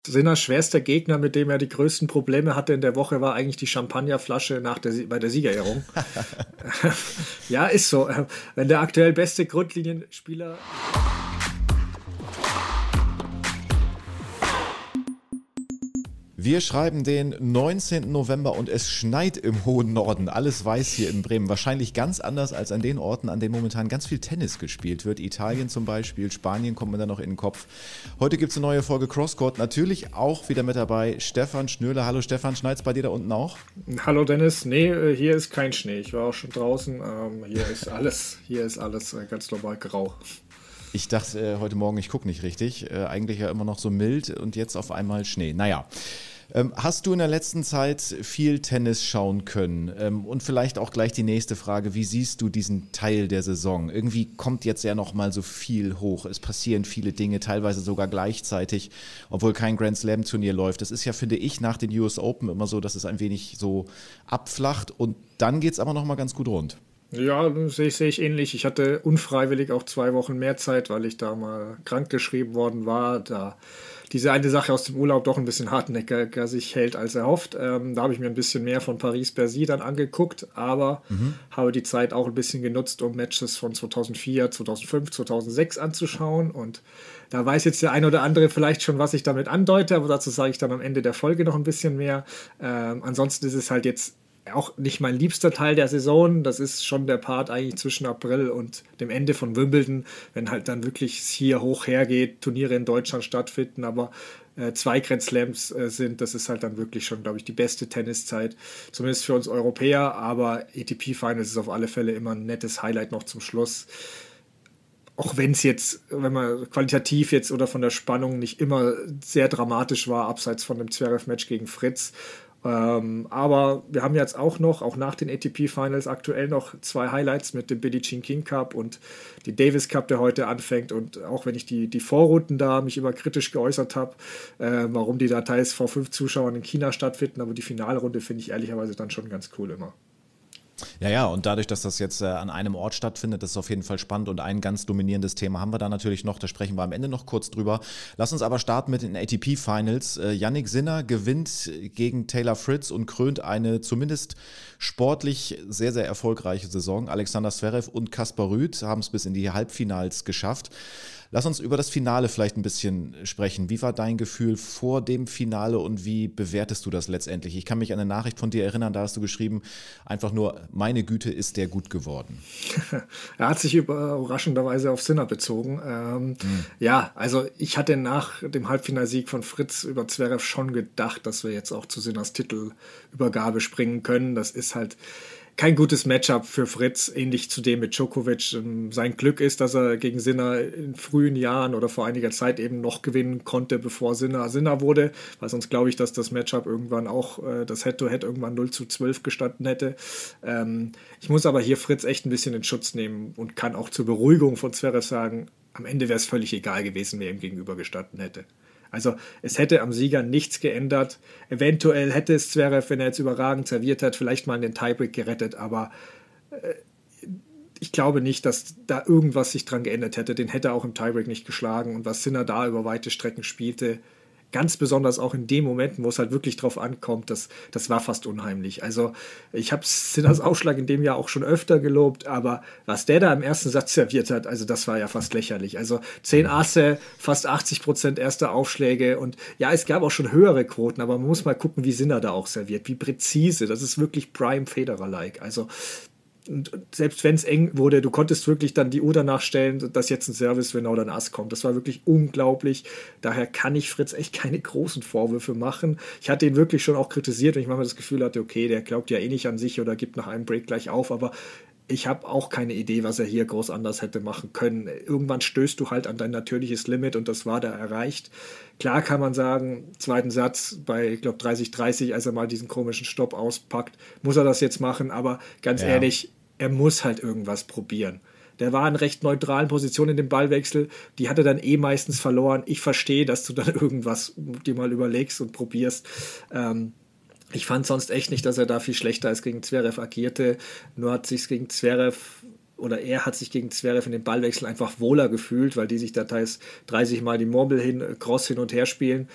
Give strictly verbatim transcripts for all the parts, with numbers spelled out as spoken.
Sinners schwerster Gegner, mit dem er die größten Probleme hatte in der Woche, war eigentlich die Champagnerflasche nach der, bei der Siegerehrung. Ja, ist so. Wenn der aktuell beste Grundlinienspieler... Wir schreiben den neunzehnten November und es schneit im hohen Norden. Alles weiß hier in Bremen. Wahrscheinlich ganz anders als an den Orten, an denen momentan ganz viel Tennis gespielt wird. Italien zum Beispiel, Spanien kommt mir da noch in den Kopf. Heute gibt es eine neue Folge Crosscourt. Natürlich auch wieder mit dabei Stefan Schnürle. Hallo Stefan, schneit's bei dir da unten auch? Hallo Dennis. Nee, hier ist kein Schnee. Ich war auch schon draußen. Ähm, hier ist alles, hier ist alles ganz normal grau. Ich dachte äh, heute Morgen, ich gucke nicht richtig. Äh, eigentlich ja immer noch so mild und jetzt auf einmal Schnee. Naja. Ähm, hast du in der letzten Zeit viel Tennis schauen können? Ähm, und vielleicht auch gleich die nächste Frage, wie siehst du diesen Teil der Saison? Irgendwie kommt jetzt ja noch mal so viel hoch. Es passieren viele Dinge, teilweise sogar gleichzeitig, obwohl kein Grand Slam Turnier läuft. Das ist ja, finde ich, nach den U S Open immer so, dass es ein wenig so abflacht und dann geht es aber noch mal ganz gut rund. Ja, sehe ich, sehe ich ähnlich. Ich hatte unfreiwillig auch zwei Wochen mehr Zeit, weil ich da mal krankgeschrieben worden war. Da diese eine Sache aus dem Urlaub doch ein bisschen hartnäckiger sich hält als erhofft. Ähm, da habe ich mir ein bisschen mehr von Paris-Bercy dann angeguckt, aber mhm. habe die Zeit auch ein bisschen genutzt, um Matches von zweitausendvier, zweitausendfünf, zweitausendsechs anzuschauen. Und da weiß jetzt der ein oder andere vielleicht schon, was ich damit andeute, aber dazu sage ich dann am Ende der Folge noch ein bisschen mehr. Ähm, ansonsten ist es halt jetzt auch nicht mein liebster Teil der Saison. Das ist schon der Part eigentlich zwischen April und dem Ende von Wimbledon, wenn halt dann wirklich hier hoch hergeht, Turniere in Deutschland stattfinden, aber äh, zwei Grand Slams äh, sind. Das ist halt dann wirklich schon, glaube ich, die beste Tenniszeit, zumindest für uns Europäer, aber A T P Finals ist auf alle Fälle immer ein nettes Highlight noch zum Schluss. Auch wenn es jetzt, wenn man qualitativ jetzt oder von der Spannung nicht immer sehr dramatisch war, abseits von dem Zverev-Match gegen Fritz. Ähm, aber wir haben jetzt auch noch, auch nach den A T P Finals aktuell noch zwei Highlights mit dem Billie Jean King Cup und die Davis Cup, der heute anfängt. Und auch wenn ich die, die Vorrunden da mich immer kritisch geäußert habe, äh, warum die da teils vor fünf Zuschauern in China stattfinden, aber die Finalrunde finde ich ehrlicherweise dann schon ganz cool immer. Ja, ja, und dadurch, dass das jetzt äh, an einem Ort stattfindet, das ist auf jeden Fall spannend und ein ganz dominierendes Thema haben wir da natürlich noch, da sprechen wir am Ende noch kurz drüber. Lass uns aber starten mit den A T P Finals. Äh, Jannik Sinner gewinnt gegen Taylor Fritz und krönt eine zumindest sportlich sehr, sehr erfolgreiche Saison. Alexander Zverev und Kaspar Ruud haben es bis in die Halbfinals geschafft. Lass uns über das Finale vielleicht ein bisschen sprechen. Wie war dein Gefühl vor dem Finale und wie bewertest du das letztendlich? Ich kann mich an eine Nachricht von dir erinnern, da hast du geschrieben, einfach nur, meine Güte, ist der gut geworden. Er hat sich überraschenderweise auf Sinner bezogen. Ähm, mhm. Ja, also ich hatte nach dem Halbfinalsieg von Fritz über Zverev schon gedacht, dass wir jetzt auch zu Sinners Titelübergabe springen können. Das ist halt kein gutes Matchup für Fritz, ähnlich zu dem mit Djokovic. Sein Glück ist, dass er gegen Sinner in frühen Jahren oder vor einiger Zeit eben noch gewinnen konnte, bevor Sinner Sinner wurde, weil sonst glaube ich, dass das Matchup irgendwann auch, äh, das Head-to-Head irgendwann null zu zwölf gestanden hätte. Ähm, ich muss aber hier Fritz echt ein bisschen in Schutz nehmen und kann auch zur Beruhigung von Zverev sagen, am Ende wäre es völlig egal gewesen, wer ihm gegenüber gestanden hätte. Also es hätte am Sieger nichts geändert. Eventuell hätte es Zverev, wenn er jetzt überragend serviert hat, vielleicht mal in den Tiebreak gerettet, aber äh, ich glaube nicht, dass da irgendwas sich dran geändert hätte. Den hätte er auch im Tiebreak nicht geschlagen und was Sinner da über weite Strecken spielte, ganz besonders auch in den Momenten, wo es halt wirklich drauf ankommt, das, das war fast unheimlich. Also ich habe Sinners Aufschlag in dem Jahr auch schon öfter gelobt, aber was der da im ersten Satz serviert hat, also das war ja fast lächerlich. Also zehn Asse, fast achtzig Prozent erste Aufschläge und ja, es gab auch schon höhere Quoten, aber man muss mal gucken, wie Sinner da auch serviert, wie präzise, das ist wirklich Prime Federer-like. Also und selbst wenn es eng wurde, du konntest wirklich dann die Uhr danach stellen, dass jetzt ein Service, wenn oder ein Ass kommt. Das war wirklich unglaublich. Daher kann ich Fritz echt keine großen Vorwürfe machen. Ich hatte ihn wirklich schon auch kritisiert, wenn ich manchmal das Gefühl hatte, okay, der glaubt ja eh nicht an sich oder gibt nach einem Break gleich auf, aber ich habe auch keine Idee, was er hier groß anders hätte machen können. Irgendwann stößt du halt an dein natürliches Limit und das war da erreicht. Klar kann man sagen, zweiten Satz bei, ich glaube, dreißig dreißig, als er mal diesen komischen Stopp auspackt, muss er das jetzt machen, aber ganz ja. ehrlich, er muss halt irgendwas probieren. Der war in recht neutralen Positionen in dem Ballwechsel, die hat er dann eh meistens verloren. Ich verstehe, dass du dann irgendwas dir mal überlegst und probierst. Ähm, Ich fand sonst echt nicht, dass er da viel schlechter als gegen Zverev agierte. Nur hat sich gegen Zverev oder er hat sich gegen Zverev in den Ballwechsel einfach wohler gefühlt, weil die sich da teils dreißig Mal die Murmel hin, Cross hin und her spielen.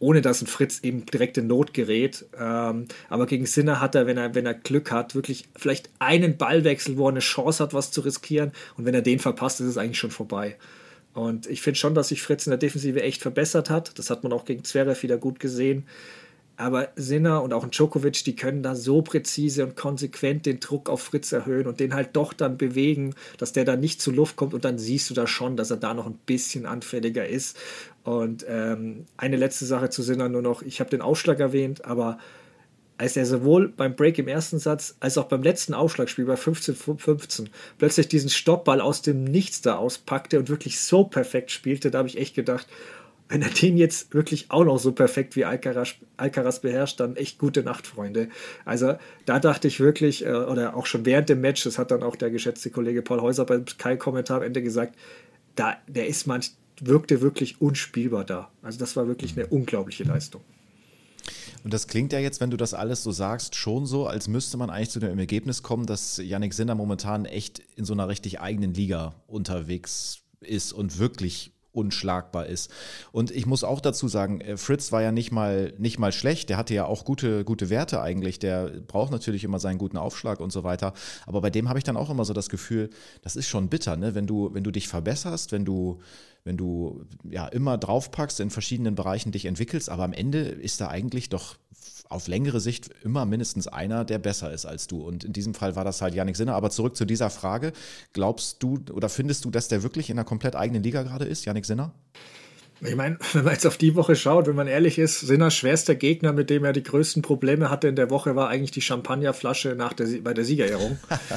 ohne dass ein Fritz eben direkt in Not gerät. Ähm, aber gegen Sinner hat er, wenn er, wenn er Glück hat, wirklich vielleicht einen Ballwechsel, wo er eine Chance hat, was zu riskieren. Und wenn er den verpasst, ist es eigentlich schon vorbei. Und ich finde schon, dass sich Fritz in der Defensive echt verbessert hat. Das hat man auch gegen Zverev wieder gut gesehen. Aber Sinner und auch ein Djokovic, die können da so präzise und konsequent den Druck auf Fritz erhöhen und den halt doch dann bewegen, dass der da nicht zur Luft kommt. Und dann siehst du da schon, dass er da noch ein bisschen anfälliger ist. Und ähm, eine letzte Sache zu Sinner nur noch. Ich habe den Aufschlag erwähnt, aber als er sowohl beim Break im ersten Satz als auch beim letzten Aufschlagspiel bei fünfzehn fünfzehn plötzlich diesen Stoppball aus dem Nichts da auspackte und wirklich so perfekt spielte, da habe ich echt gedacht, wenn er den jetzt wirklich auch noch so perfekt wie Alcaraz, Alcaraz beherrscht, dann echt gute Nacht, Freunde. Also da dachte ich wirklich, oder auch schon während dem Match, das hat dann auch der geschätzte Kollege Paul Häuser beim Sky-Kommentar am Ende gesagt, da, der ist manch, wirkte wirklich unspielbar da. Also das war wirklich eine unglaubliche Leistung. Und das klingt ja jetzt, wenn du das alles so sagst, schon so, als müsste man eigentlich zu dem Ergebnis kommen, dass Jannik Sinner momentan echt in so einer richtig eigenen Liga unterwegs ist und wirklich unschlagbar ist. Und ich muss auch dazu sagen, Fritz war ja nicht mal, nicht mal schlecht, der hatte ja auch gute, gute Werte eigentlich, der braucht natürlich immer seinen guten Aufschlag und so weiter, aber bei dem habe ich dann auch immer so das Gefühl, das ist schon bitter, ne? Wenn du, wenn du dich verbesserst, wenn du, wenn du ja immer draufpackst, in verschiedenen Bereichen dich entwickelst, aber am Ende ist da eigentlich doch auf längere Sicht immer mindestens einer, der besser ist als du. Und in diesem Fall war das halt Jannik Sinner. Aber zurück zu dieser Frage. Glaubst du oder findest du, dass der wirklich in einer komplett eigenen Liga gerade ist, Jannik Sinner? Ich meine, wenn man jetzt auf die Woche schaut, wenn man ehrlich ist, Sinners schwerster Gegner, mit dem er die größten Probleme hatte in der Woche, war eigentlich die Champagnerflasche nach der, bei der Siegerehrung.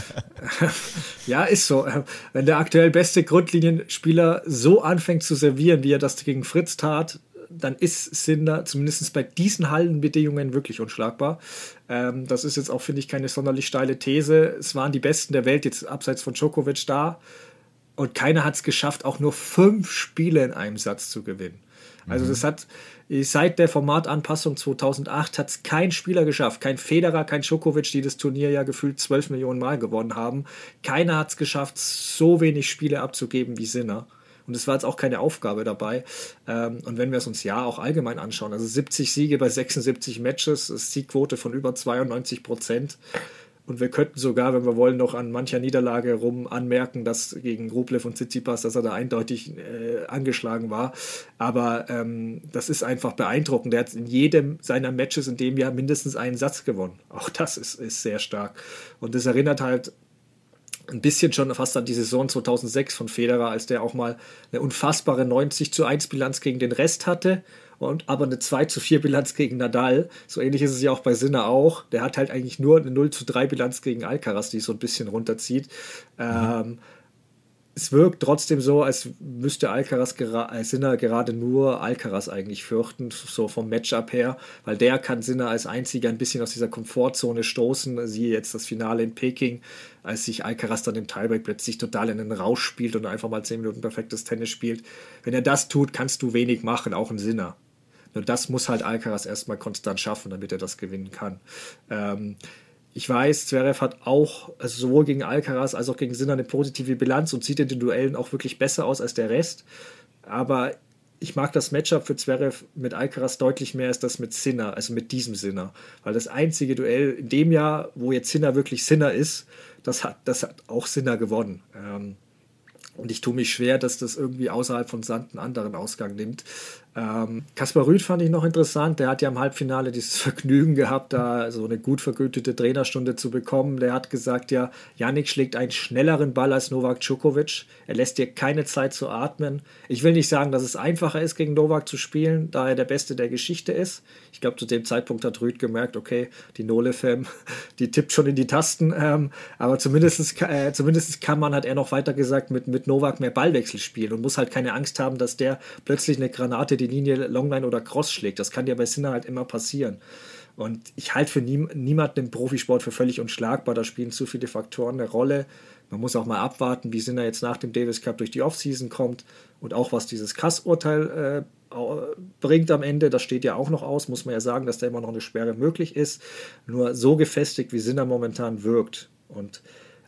Ja, ist so. Wenn der aktuell beste Grundlinienspieler so anfängt zu servieren, wie er das gegen Fritz tat, dann ist Sinner zumindest bei diesen Hallenbedingungen wirklich unschlagbar. Ähm, das ist jetzt auch, finde ich, keine sonderlich steile These. Es waren die Besten der Welt jetzt abseits von Djokovic da und keiner hat es geschafft, auch nur fünf Spiele in einem Satz zu gewinnen. Also das hat seit der Formatanpassung zweitausendacht hat es kein Spieler geschafft, kein Federer, kein Djokovic, die das Turnier ja gefühlt zwölf Millionen Mal gewonnen haben. Keiner hat es geschafft, so wenig Spiele abzugeben wie Sinner. Und es war jetzt auch keine Aufgabe dabei. Und wenn wir es uns ja auch allgemein anschauen, also siebzig Siege bei sechsundsiebzig Matches, das ist Siegquote von über zweiundneunzig Prozent. Und wir könnten sogar, wenn wir wollen, noch an mancher Niederlage rum anmerken, dass gegen Rublev und Tsitsipas, dass er da eindeutig äh, angeschlagen war. Aber ähm, das ist einfach beeindruckend. Der hat in jedem seiner Matches in dem Jahr mindestens einen Satz gewonnen. Auch das ist, ist sehr stark. Und das erinnert halt ein bisschen schon fast an die Saison zweitausendsechs von Federer, als der auch mal eine unfassbare neunzig zu eins Bilanz gegen den Rest hatte, und aber eine zwei zu vier Bilanz gegen Nadal. So ähnlich ist es ja auch bei Sinner auch. Der hat halt eigentlich nur eine null zu drei Bilanz gegen Alcaraz, die so ein bisschen runterzieht. Mhm. Ähm, es wirkt trotzdem so, als müsste Alcaraz gera- äh, Sinner gerade nur Alcaraz eigentlich fürchten, so vom Matchup her, weil der kann Sinner als einziger ein bisschen aus dieser Komfortzone stoßen. Siehe jetzt das Finale in Peking, als sich Alcaraz dann im Tiebreak plötzlich total in den Rausch spielt und einfach mal zehn Minuten perfektes Tennis spielt. Wenn er das tut, kannst du wenig machen, auch ein Sinner. Nur das muss halt Alcaraz erstmal konstant schaffen, damit er das gewinnen kann. Ähm, Ich weiß, Zverev hat auch, also sowohl gegen Alcaraz als auch gegen Sinner eine positive Bilanz und sieht in den Duellen auch wirklich besser aus als der Rest. Aber ich mag das Matchup für Zverev mit Alcaraz deutlich mehr als das mit Sinner, also mit diesem Sinner. Weil das einzige Duell in dem Jahr, wo jetzt Sinner wirklich Sinner ist, das hat, das hat auch Sinner gewonnen. Ähm, und ich tue mich schwer, dass das irgendwie außerhalb von Sand einen anderen Ausgang nimmt. Ähm, Kaspar Rüth fand ich noch interessant. Der hat ja im Halbfinale dieses Vergnügen gehabt, da so eine gut vergütete Trainerstunde zu bekommen. Der hat gesagt, ja, Jannik schlägt einen schnelleren Ball als Novak Djokovic. Er lässt dir keine Zeit zu atmen. Ich will nicht sagen, dass es einfacher ist, gegen Novak zu spielen, da er der Beste der Geschichte ist. Ich glaube, zu dem Zeitpunkt hat Rüth gemerkt, okay, die Nole-Fam, die tippt schon in die Tasten. Ähm, aber zumindest, äh, zumindest kann man, hat er noch weiter gesagt, mit, mit Novak mehr Ballwechsel spielen und muss halt keine Angst haben, dass der plötzlich eine Granate, die Linie Longline oder Cross schlägt. Das kann dir bei Sinner halt immer passieren. Und ich halte für nie, niemanden im Profisport für völlig unschlagbar. Da spielen zu viele Faktoren eine Rolle. Man muss auch mal abwarten, wie Sinner jetzt nach dem Davis Cup durch die Offseason kommt und auch was dieses Kass-Urteil äh, bringt am Ende. Das steht ja auch noch aus, muss man ja sagen, dass da immer noch eine Sperre möglich ist. Nur so gefestigt, wie Sinner momentan wirkt und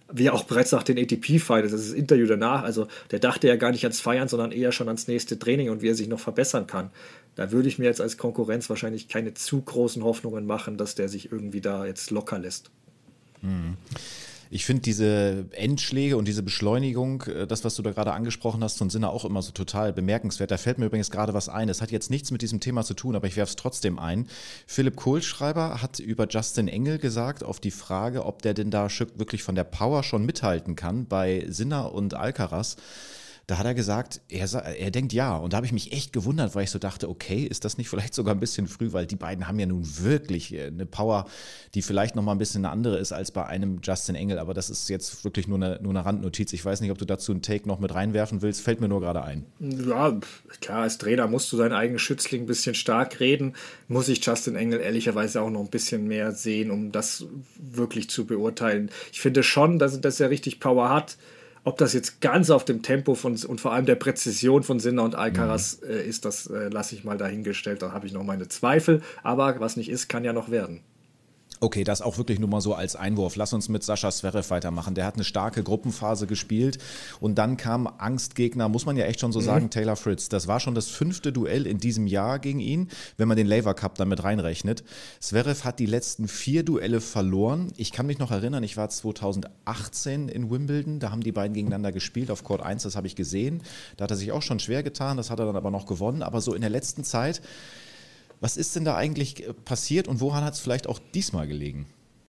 wie auch bereits nach den A T P-Finals, das ist das Interview danach, also der dachte ja gar nicht ans Feiern, sondern eher schon ans nächste Training und wie er sich noch verbessern kann. Da würde ich mir jetzt als Konkurrenz wahrscheinlich keine zu großen Hoffnungen machen, dass der sich irgendwie da jetzt locker lässt. Mhm. Ich finde diese Endschläge und diese Beschleunigung, das, was du da gerade angesprochen hast, von Sinner auch immer so total bemerkenswert. Da fällt mir übrigens gerade was ein. Es hat jetzt nichts mit diesem Thema zu tun, aber ich werfe es trotzdem ein. Philipp Kohlschreiber hat über Justin Engel gesagt, auf die Frage, ob der denn da wirklich von der Power schon mithalten kann bei Sinner und Alcaraz. Da hat er gesagt, er, er denkt ja. Und da habe ich mich echt gewundert, weil ich so dachte, okay, ist das nicht vielleicht sogar ein bisschen früh, weil die beiden haben ja nun wirklich eine Power, die vielleicht nochmal ein bisschen eine andere ist als bei einem Justin Engel. Aber das ist jetzt wirklich nur eine, nur eine Randnotiz. Ich weiß nicht, ob du dazu einen Take noch mit reinwerfen willst. Fällt mir nur gerade ein. Ja, klar, als Trainer musst du deinen eigenen Schützling ein bisschen stark reden. Muss ich Justin Engel ehrlicherweise auch noch ein bisschen mehr sehen, um das wirklich zu beurteilen. Ich finde schon, dass, dass er richtig Power hat. Ob das jetzt ganz auf dem Tempo von und vor allem der Präzision von Sinner und Alcaraz mhm. äh, ist, das äh, lasse ich mal dahingestellt. Da habe ich noch meine Zweifel. Aber was nicht ist, kann ja noch werden. Okay, das auch wirklich nur mal so als Einwurf. Lass uns mit Sascha Zverev weitermachen. Der hat eine starke Gruppenphase gespielt und dann kam Angstgegner, muss man ja echt schon so sagen, mhm. Taylor Fritz. Das war schon das fünfte Duell in diesem Jahr gegen ihn, wenn man den Laver Cup damit reinrechnet. Zverev hat die letzten vier Duelle verloren. Ich kann mich noch erinnern, ich war zweitausendachtzehn in Wimbledon, da haben die beiden gegeneinander gespielt auf Court eins, das habe ich gesehen. Da hat er sich auch schon schwer getan, das hat er dann aber noch gewonnen. Aber so in der letzten Zeit, was ist denn da eigentlich passiert und woran hat es vielleicht auch diesmal gelegen?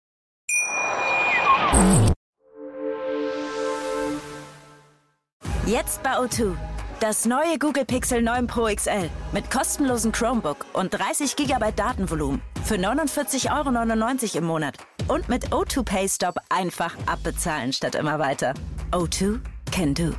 Jetzt bei O zwei. Das neue Google Pixel neun Pro X L mit kostenlosem Chromebook und dreißig Gigabyte Datenvolumen für neunundvierzig Euro neunundneunzig im Monat. Und mit O zwei Pay Stop einfach abbezahlen statt immer weiter. O zwei can do.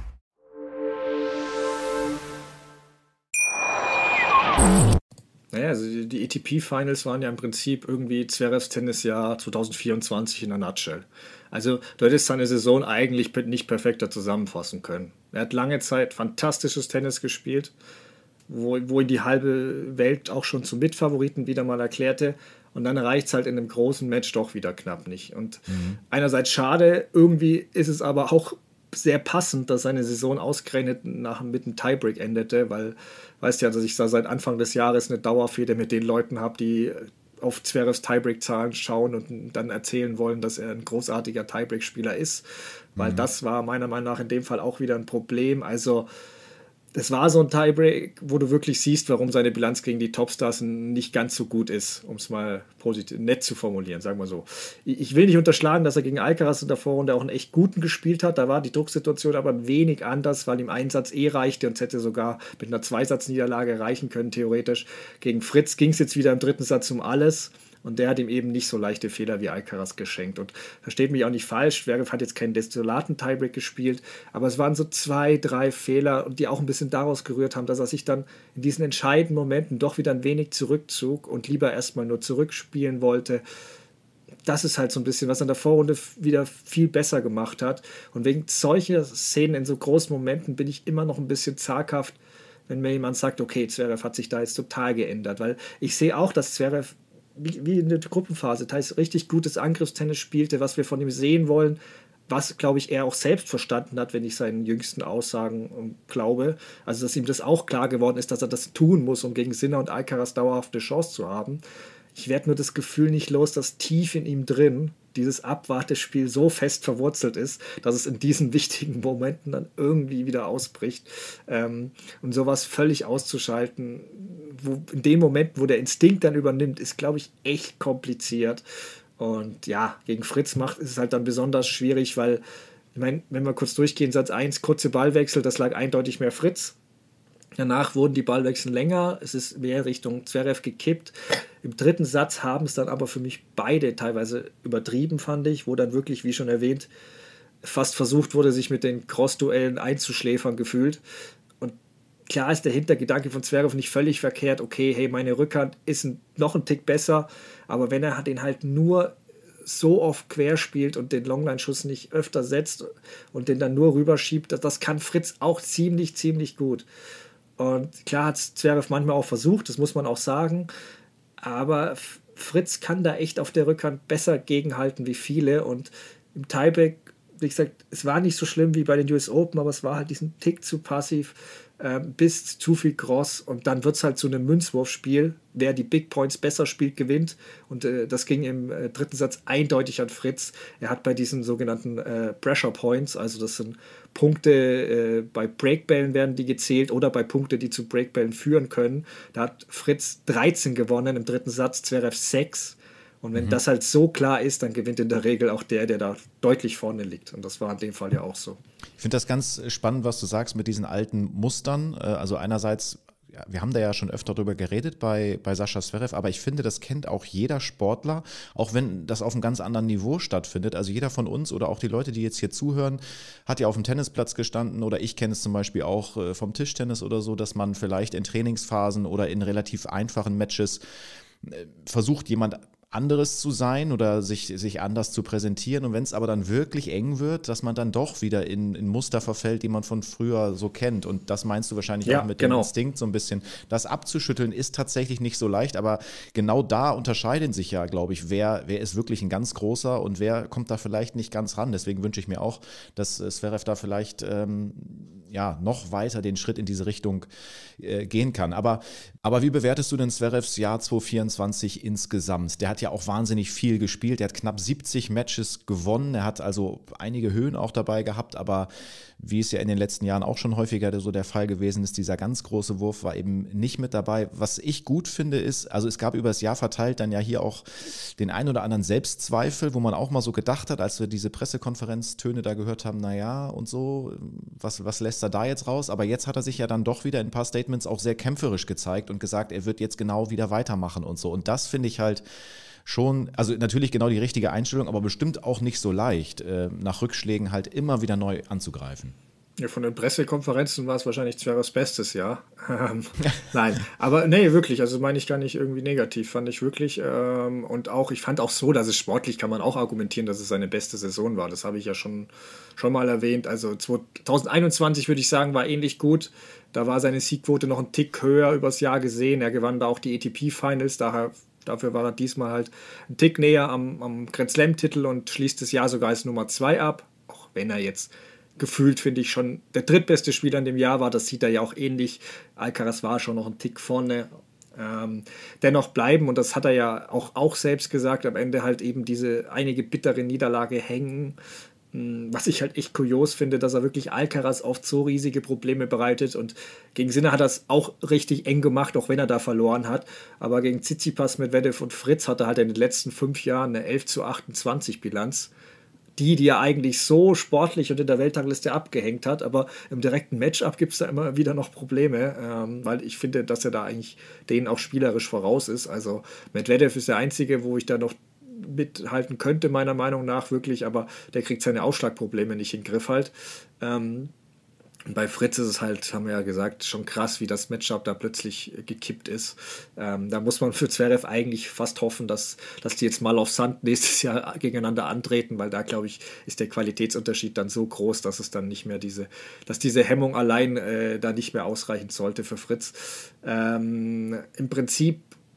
Naja, also die A T P-Finals waren ja im Prinzip irgendwie Zverevs Tennisjahr zwanzig vierundzwanzig in der Nutshell. Also du hättest seine Saison eigentlich nicht perfekter zusammenfassen können. Er hat lange Zeit fantastisches Tennis gespielt, wo, wo ihn die halbe Welt auch schon zum Mitfavoriten wieder mal erklärte. Und dann reicht es halt in einem großen Match doch wieder knapp nicht. Und mhm. einerseits schade, irgendwie ist es aber auch sehr passend, dass seine Saison ausgerechnet nach, mit einem Tiebreak endete, weil, weißt ja, dass ich da seit Anfang des Jahres eine Dauerfehde mit den Leuten habe, die auf Zverevs Tiebreak-Zahlen schauen und dann erzählen wollen, dass er ein großartiger Tiebreak-Spieler ist, weil mhm. das war meiner Meinung nach in dem Fall auch wieder ein Problem. Also das war so ein Tiebreak, wo du wirklich siehst, warum seine Bilanz gegen die Topstars nicht ganz so gut ist, um es mal positiv, nett zu formulieren, sagen wir so. Ich will nicht unterschlagen, dass er gegen Alcaraz in der Vorrunde auch einen echt guten gespielt hat. Da war die Drucksituation aber ein wenig anders, weil ihm ein Satz eh reichte und es hätte sogar mit einer Zweisatzniederlage reichen können, theoretisch. Gegen Fritz ging es jetzt wieder im dritten Satz um alles. Und der hat ihm eben nicht so leichte Fehler wie Alcaraz geschenkt. Und versteht mich auch nicht falsch, Zverev hat jetzt keinen desolaten Tiebreak gespielt, aber es waren so zwei, drei Fehler, die auch ein bisschen daraus gerührt haben, dass er sich dann in diesen entscheidenden Momenten doch wieder ein wenig zurückzog und lieber erstmal nur zurückspielen wollte. Das ist halt so ein bisschen, was er in der Vorrunde wieder viel besser gemacht hat. Und wegen solcher Szenen in so großen Momenten bin ich immer noch ein bisschen zaghaft, wenn mir jemand sagt, okay, Zverev hat sich da jetzt total geändert. Weil ich sehe auch, dass Zverev Wie, wie in der Gruppenphase, teils richtig gutes Angriffstennis spielte, was wir von ihm sehen wollen, was, glaube ich, er auch selbst verstanden hat, wenn ich seinen jüngsten Aussagen um, glaube. Also, dass ihm das auch klar geworden ist, dass er das tun muss, um gegen Sinner und Alcaraz dauerhaft eine Chance zu haben. Ich werde nur das Gefühl nicht los, dass tief in ihm drin dieses Abwartespiel so fest verwurzelt ist, dass es in diesen wichtigen Momenten dann irgendwie wieder ausbricht. Ähm, und sowas völlig auszuschalten, wo, in dem Moment, wo der Instinkt dann übernimmt, ist, glaube ich, echt kompliziert. Und ja, gegen Fritz macht ist es halt dann besonders schwierig, weil, ich meine, wenn wir kurz durchgehen, Satz eins, kurze Ballwechsel, das lag eindeutig mehr Fritz. Danach wurden die Ballwechsel länger, es ist mehr Richtung Zverev gekippt. Im dritten Satz haben es dann aber für mich beide teilweise übertrieben, fand ich, wo dann wirklich, wie schon erwähnt, fast versucht wurde, sich mit den Cross-Duellen einzuschläfern gefühlt. Und klar ist der Hintergedanke von Zverev nicht völlig verkehrt, okay, hey, meine Rückhand ist ein, noch ein Tick besser, aber wenn er den halt nur so oft quer spielt und den Longline-Schuss nicht öfter setzt und den dann nur rüberschiebt, das, das kann Fritz auch ziemlich, ziemlich gut. Und klar hat Zverev manchmal auch versucht, das muss man auch sagen, aber Fritz kann da echt auf der Rückhand besser gegenhalten wie viele und im Tiebreak, wie gesagt, es war nicht so schlimm wie bei den U S Open, aber es war halt diesen Tick zu passiv, äh, bis zu viel Cross und dann wird es halt so ein Münzwurfspiel. Wer die Big Points besser spielt, gewinnt. Und äh, das ging im äh, dritten Satz eindeutig an Fritz. Er hat bei diesen sogenannten äh, Pressure Points, also das sind Punkte, äh, bei Breakbällen werden die gezählt oder bei Punkte, die zu Breakbällen führen können. Da hat Fritz dreizehn gewonnen im dritten Satz, Zverev sechs. Und wenn mhm. das halt so klar ist, dann gewinnt in der Regel auch der, der da deutlich vorne liegt. Und das war in dem Fall ja auch so. Ich finde das ganz spannend, was du sagst mit diesen alten Mustern. Also einerseits, ja, wir haben da ja schon öfter drüber geredet bei, bei Sascha Zverev, aber ich finde, das kennt auch jeder Sportler, auch wenn das auf einem ganz anderen Niveau stattfindet. Also jeder von uns oder auch die Leute, die jetzt hier zuhören, hat ja auf dem Tennisplatz gestanden oder ich kenne es zum Beispiel auch vom Tischtennis oder so, dass man vielleicht in Trainingsphasen oder in relativ einfachen Matches versucht, jemand anderes zu sein oder sich, sich anders zu präsentieren. Und wenn es aber dann wirklich eng wird, dass man dann doch wieder in, in Muster verfällt, die man von früher so kennt. Und das meinst du wahrscheinlich ja, auch mit genau. dem Instinkt so ein bisschen. Das abzuschütteln ist tatsächlich nicht so leicht, aber genau da unterscheiden sich ja, glaube ich, wer, wer ist wirklich ein ganz großer und wer kommt da vielleicht nicht ganz ran. Deswegen wünsche ich mir auch, dass Zverev da vielleicht ähm, ja, noch weiter den Schritt in diese Richtung äh, gehen kann. Aber, aber wie bewertest du denn Zverevs Jahr zwanzig vierundzwanzig insgesamt? Der hat ja auch wahnsinnig viel gespielt. Er hat knapp siebzig Matches gewonnen. Er hat also einige Höhen auch dabei gehabt, aber wie es ja in den letzten Jahren auch schon häufiger so der Fall gewesen ist, dieser ganz große Wurf war eben nicht mit dabei. Was ich gut finde ist, also es gab über das Jahr verteilt dann ja hier auch den ein oder anderen Selbstzweifel, wo man auch mal so gedacht hat, als wir diese Pressekonferenztöne da gehört haben, naja und so, was, was lässt er da jetzt raus? Aber jetzt hat er sich ja dann doch wieder in ein paar Statements auch sehr kämpferisch gezeigt und gesagt, er wird jetzt genau wieder weitermachen und so. Und das finde ich halt schon, also natürlich genau die richtige Einstellung, aber bestimmt auch nicht so leicht, äh, nach Rückschlägen halt immer wieder neu anzugreifen. Ja, von den Pressekonferenzen war es wahrscheinlich Zverevs bestes Jahr. Nein, aber nee, wirklich, also meine ich gar nicht irgendwie negativ, fand ich wirklich. Ähm, und auch, ich fand auch so, dass es sportlich kann man auch argumentieren, dass es seine beste Saison war. Das habe ich ja schon, schon mal erwähnt. Also zwanzig einundzwanzig würde ich sagen, war ähnlich gut. Da war seine Siegquote noch ein Tick höher übers Jahr gesehen. Er gewann da auch die A T P-Finals, daher Dafür war er diesmal halt ein Tick näher am, am Grand Slam-Titel und schließt das Jahr sogar als Nummer zwei ab. Auch wenn er jetzt gefühlt, finde ich, schon der drittbeste Spieler in dem Jahr war. Das sieht er ja auch ähnlich. Alcaraz war schon noch ein Tick vorne. Ähm, dennoch bleiben, und das hat er ja auch, auch selbst gesagt, am Ende halt eben diese einige bittere Niederlage hängen. Was ich halt echt kurios finde, dass er wirklich Alcaraz oft so riesige Probleme bereitet und gegen Sinner hat er es auch richtig eng gemacht, auch wenn er da verloren hat, aber gegen Tsitsipas, Medvedev und Fritz hat er halt in den letzten fünf Jahren eine elf zu achtundzwanzig Bilanz, die, die er eigentlich so sportlich und in der Weltrangliste abgehängt hat, aber im direkten Matchup gibt es da immer wieder noch Probleme, ähm, weil ich finde, dass er da eigentlich denen auch spielerisch voraus ist, also Medvedev ist der Einzige, wo ich da noch mithalten könnte, meiner Meinung nach wirklich, aber der kriegt seine Ausschlagprobleme nicht in den Griff halt. Ähm, bei Fritz ist es halt, haben wir ja gesagt, schon krass, wie das Matchup da plötzlich gekippt ist. Ähm, da muss man für Zverev eigentlich fast hoffen, dass, dass die jetzt mal auf Sand nächstes Jahr gegeneinander antreten, weil da, glaube ich, ist der Qualitätsunterschied dann so groß, dass es dann nicht mehr diese, dass diese Hemmung allein äh, da nicht mehr ausreichen sollte für Fritz. Ähm, im Prinzip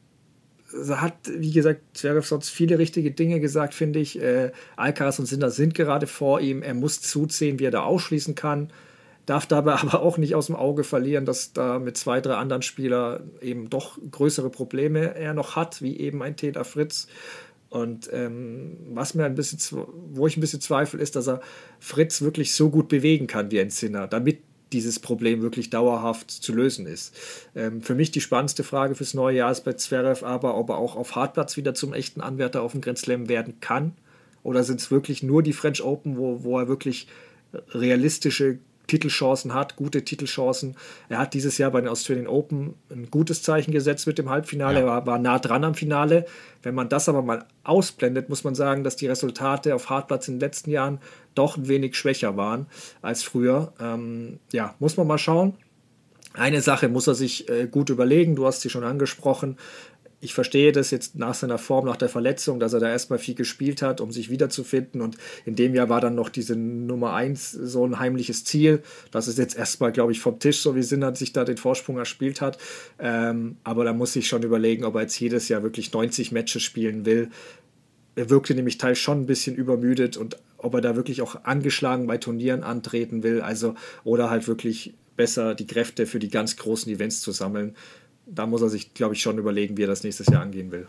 hat, wie gesagt, Zverev sonst viele richtige Dinge gesagt, finde ich. Äh, Alcaraz und Sinner sind gerade vor ihm. Er muss zusehen, wie er da ausschließen kann. Darf dabei aber auch nicht aus dem Auge verlieren, dass da mit zwei, drei anderen Spielern eben doch größere Probleme er noch hat, wie eben ein Taylor Fritz. Und ähm, was mir ein bisschen, wo ich ein bisschen zweifle, ist, dass er Fritz wirklich so gut bewegen kann wie ein Sinner, damit dieses Problem wirklich dauerhaft zu lösen ist. Ähm, für mich die spannendste Frage fürs neue Jahr ist bei Zverev aber, ob er auch auf Hartplatz wieder zum echten Anwärter auf dem Grand Slam werden kann. Oder sind es wirklich nur die French Open, wo, wo er wirklich realistische Titelchancen hat, gute Titelchancen. Er hat dieses Jahr bei den Australian Open ein gutes Zeichen gesetzt mit dem Halbfinale. Ja. Er war, war nah dran am Finale. Wenn man das aber mal ausblendet, muss man sagen, dass die Resultate auf Hartplatz in den letzten Jahren doch ein wenig schwächer waren als früher. Ähm, ja, muss man mal schauen. Eine Sache muss er sich äh, gut überlegen. Du hast sie schon angesprochen. Ich verstehe das jetzt nach seiner Form, nach der Verletzung, dass er da erstmal viel gespielt hat, um sich wiederzufinden. Und in dem Jahr war dann noch diese Nummer eins so ein heimliches Ziel. Das ist jetzt erstmal, glaube ich, vom Tisch, so wie Sinner sich da den Vorsprung erspielt hat. Ähm, aber da muss ich schon überlegen, ob er jetzt jedes Jahr wirklich neunzig Matches spielen will. Er wirkte nämlich teils schon ein bisschen übermüdet und ob er da wirklich auch angeschlagen bei Turnieren antreten will, also oder halt wirklich besser die Kräfte für die ganz großen Events zu sammeln. Da muss er sich, glaube ich, schon überlegen, wie er das nächstes Jahr angehen will.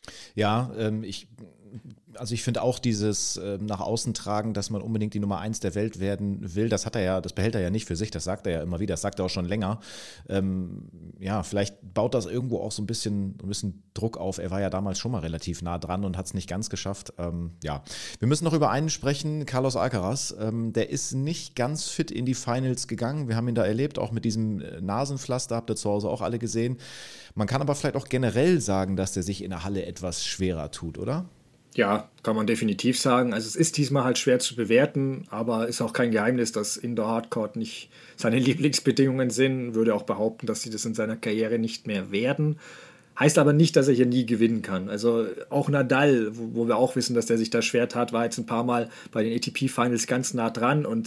Ja, ähm, ich... Also ich finde auch dieses äh, nach außen tragen, dass man unbedingt die Nummer eins der Welt werden will, das hat er ja, das behält er ja nicht für sich, das sagt er ja immer wieder, das sagt er auch schon länger. Ähm, ja, vielleicht baut das irgendwo auch so ein bisschen, ein bisschen Druck auf. Er war ja damals schon mal relativ nah dran und hat es nicht ganz geschafft. Ähm, ja, wir müssen noch über einen sprechen, Carlos Alcaraz. Ähm, der ist nicht ganz fit in die Finals gegangen. Wir haben ihn da erlebt, auch mit diesem Nasenpflaster, habt ihr zu Hause auch alle gesehen. Man kann aber vielleicht auch generell sagen, dass der sich in der Halle etwas schwerer tut, oder? Ja, kann man definitiv sagen. Also es ist diesmal halt schwer zu bewerten, aber ist auch kein Geheimnis, dass Indoor Hardcourt nicht seine Lieblingsbedingungen sind. Würde auch behaupten, dass sie das in seiner Karriere nicht mehr werden. Heißt aber nicht, dass er hier nie gewinnen kann. Also auch Nadal, wo, wo wir auch wissen, dass der sich da schwer tat, war jetzt ein paar Mal bei den A T P Finals ganz nah dran und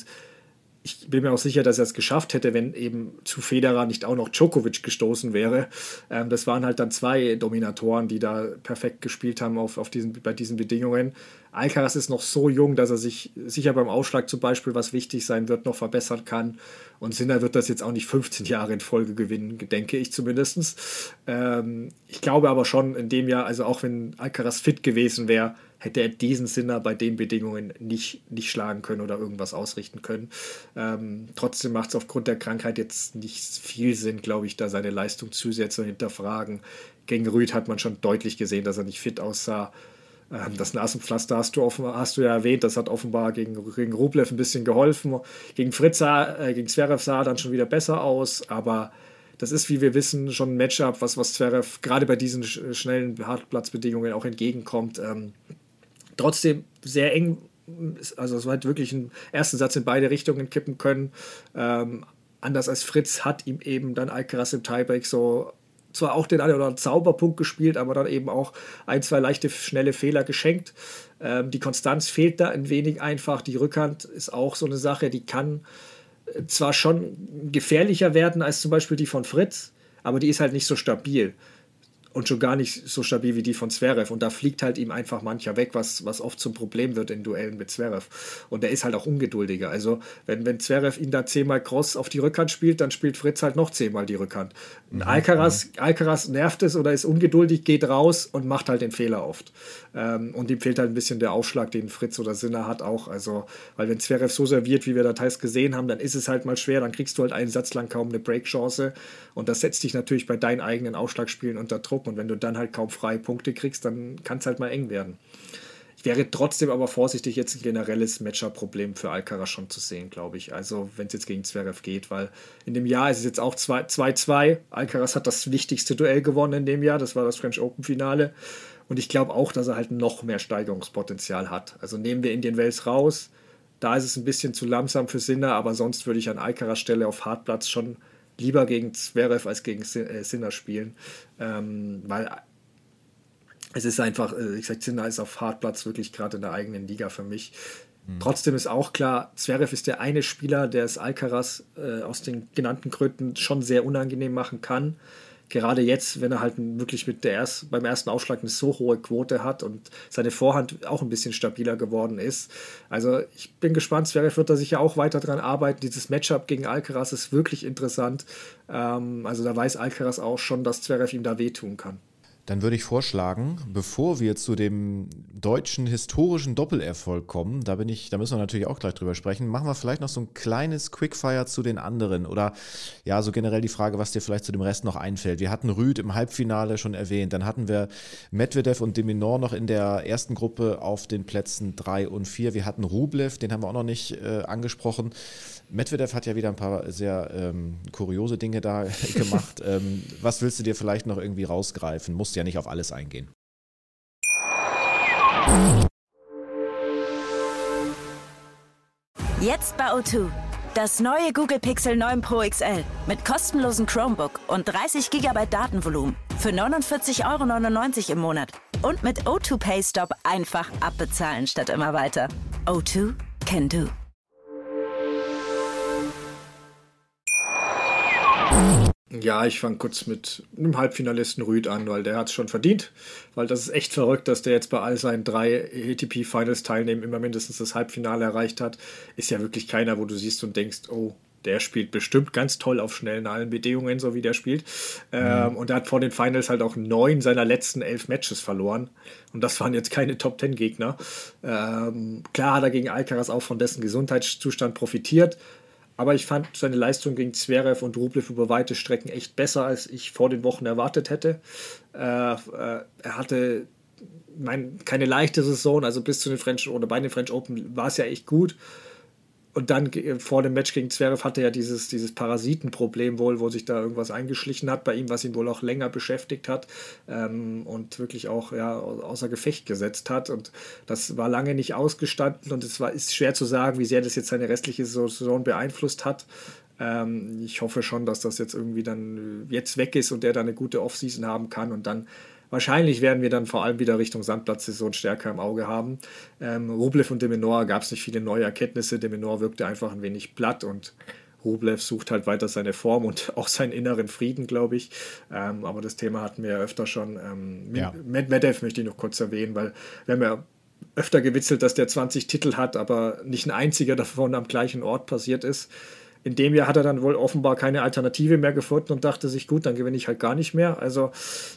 ich bin mir auch sicher, dass er es geschafft hätte, wenn eben zu Federer nicht auch noch Djokovic gestoßen wäre. Ähm, das waren halt dann zwei Dominatoren, die da perfekt gespielt haben auf, auf diesen, bei diesen Bedingungen. Alcaraz ist noch so jung, dass er sich sicher beim Aufschlag zum Beispiel, was wichtig sein wird, noch verbessern kann. Und Sinner wird das jetzt auch nicht fünfzehn Jahre in Folge gewinnen, denke ich zumindest. Ähm, ich glaube aber schon in dem Jahr, also auch wenn Alcaraz fit gewesen wäre, hätte er diesen Sinner bei den Bedingungen nicht, nicht schlagen können oder irgendwas ausrichten können. Ähm, trotzdem macht es aufgrund der Krankheit jetzt nicht viel Sinn, glaube ich, da seine Leistung zusätzlich zu hinterfragen. Gegen Ruud hat man schon deutlich gesehen, dass er nicht fit aussah. Ähm, das Nasenpflaster hast du, offen, hast du ja erwähnt, das hat offenbar gegen, gegen Rublev ein bisschen geholfen. Gegen Fritz sah, äh, gegen Zverev sah er dann schon wieder besser aus, aber das ist, wie wir wissen, schon ein Matchup, was, was Zverev gerade bei diesen sch- schnellen Hartplatzbedingungen auch entgegenkommt. Ähm, Trotzdem sehr eng, also es war halt wirklich ein ersten Satz in beide Richtungen kippen können. Ähm, anders als Fritz hat ihm eben dann Alcaraz im Tiebreak so zwar auch den einen oder anderen Zauberpunkt gespielt, aber dann eben auch ein, zwei leichte, schnelle Fehler geschenkt. Ähm, die Konstanz fehlt da ein wenig einfach. Die Rückhand ist auch so eine Sache, die kann zwar schon gefährlicher werden als zum Beispiel die von Fritz, aber die ist halt nicht so stabil. Und schon gar nicht so stabil wie die von Zverev. Und da fliegt halt ihm einfach mancher weg, was, was oft zum Problem wird in Duellen mit Zverev. Und der ist halt auch ungeduldiger. Also wenn, wenn Zverev ihn da zehnmal Cross auf die Rückhand spielt, dann spielt Fritz halt noch zehnmal die Rückhand. Mhm. Alcaraz, Alcaraz nervt es oder ist ungeduldig, geht raus und macht halt den Fehler oft. Ähm, und ihm fehlt halt ein bisschen der Aufschlag, den Fritz oder Sinner hat auch. Also, weil wenn Zverev so serviert, wie wir da teils gesehen haben, dann ist es halt mal schwer. Dann kriegst du halt einen Satz lang kaum eine Breakchance. Und das setzt dich natürlich bei deinen eigenen Aufschlagspielen unter Druck. Und wenn du dann halt kaum freie Punkte kriegst, dann kann es halt mal eng werden. Ich wäre trotzdem aber vorsichtig, jetzt ein generelles Matchup-Problem für Alcaraz schon zu sehen, glaube ich. Also wenn es jetzt gegen Zverev geht, weil in dem Jahr ist es jetzt auch zwei zwei. Alcaraz hat das wichtigste Duell gewonnen in dem Jahr, das war das French Open-Finale. Und ich glaube auch, dass er halt noch mehr Steigerungspotenzial hat. Also nehmen wir Indian Wells raus, da ist es ein bisschen zu langsam für Sinner, aber sonst würde ich an Alcaraz Stelle auf Hartplatz schon lieber gegen Zverev als gegen Sinner spielen, ähm, weil es ist einfach, ich sag, Sinner ist auf Hartplatz wirklich gerade in der eigenen Liga für mich. Mhm. Trotzdem ist auch klar, Zverev ist der eine Spieler, der es Alcaraz äh, aus den genannten Gründen schon sehr unangenehm machen kann. Gerade jetzt, wenn er halt wirklich mit der erst, beim ersten Aufschlag eine so hohe Quote hat und seine Vorhand auch ein bisschen stabiler geworden ist. Also ich bin gespannt, Zverev wird da sicher auch weiter dran arbeiten. Dieses Matchup gegen Alcaraz ist wirklich interessant. Ähm, also da weiß Alcaraz auch schon, dass Zverev ihm da wehtun kann. Dann würde ich vorschlagen, bevor wir zu dem deutschen historischen Doppelerfolg kommen, da bin ich, da müssen wir natürlich auch gleich drüber sprechen, machen wir vielleicht noch so ein kleines Quickfire zu den anderen oder ja, so generell die Frage, was dir vielleicht zu dem Rest noch einfällt. Wir hatten Ruud im Halbfinale schon erwähnt, dann hatten wir Medvedev und de Minaur noch in der ersten Gruppe auf den Plätzen drei und vier. Wir hatten Rublev, den haben wir auch noch nicht äh, angesprochen. Medvedev hat ja wieder ein paar sehr ähm, kuriose Dinge da gemacht. ähm, was willst du dir vielleicht noch irgendwie rausgreifen? Musst ja nicht auf alles eingehen. Jetzt bei O zwei. Das neue Google Pixel neun Pro X L mit kostenlosem Chromebook und dreißig Gigabyte Datenvolumen für neunundvierzig Euro neunundneunzig im Monat. Und mit O zwei Pay Stop einfach abbezahlen statt immer weiter. O zwei can do. Ja, ich fange kurz mit einem Halbfinalisten Rüd an, weil der hat es schon verdient. Weil das ist echt verrückt, dass der jetzt bei all seinen drei A T P-Finals-Teilnehmen immer mindestens das Halbfinale erreicht hat. Ist ja wirklich keiner, wo du siehst und denkst, oh, der spielt bestimmt ganz toll auf schnellen allen Bedingungen, so wie der spielt. Mhm. Ähm, und er hat vor den Finals halt auch neun seiner letzten elf Matches verloren. Und das waren jetzt keine Top-Ten-Gegner. Ähm, klar hat er gegen Alcaraz auch von dessen Gesundheitszustand profitiert. Aber ich fand seine Leistung gegen Zverev und Rublev über weite Strecken echt besser, als ich vor den Wochen erwartet hätte. Äh, äh, er hatte mein, keine leichte Saison, also bis zu den French oder bei den French Open war es ja echt gut. Und dann vor dem Match gegen Zverev hatte er dieses, dieses Parasitenproblem wohl, wo sich da irgendwas eingeschlichen hat bei ihm, was ihn wohl auch länger beschäftigt hat ähm, und wirklich auch ja, außer Gefecht gesetzt hat. Und das war lange nicht ausgestanden und es war, ist schwer zu sagen, wie sehr das jetzt seine restliche Saison beeinflusst hat. Ähm, ich hoffe schon, dass das jetzt irgendwie dann jetzt weg ist und er dann eine gute Offseason haben kann und dann wahrscheinlich werden wir dann vor allem wieder Richtung Sandplatzsaison stärker im Auge haben. Ähm, Rublev und de Minaur gab es nicht viele neue Erkenntnisse. De Minaur wirkte einfach ein wenig platt und Rublev sucht halt weiter seine Form und auch seinen inneren Frieden, glaube ich. Ähm, aber das Thema hatten wir ja öfter schon. Ähm, ja. Medvedev möchte ich noch kurz erwähnen, weil wir haben ja öfter gewitzelt, dass der zwanzig Titel hat, aber nicht ein einziger davon am gleichen Ort passiert ist. In dem Jahr hat er dann wohl offenbar keine Alternative mehr gefunden und dachte sich, gut, dann gewinne ich halt gar nicht mehr. Also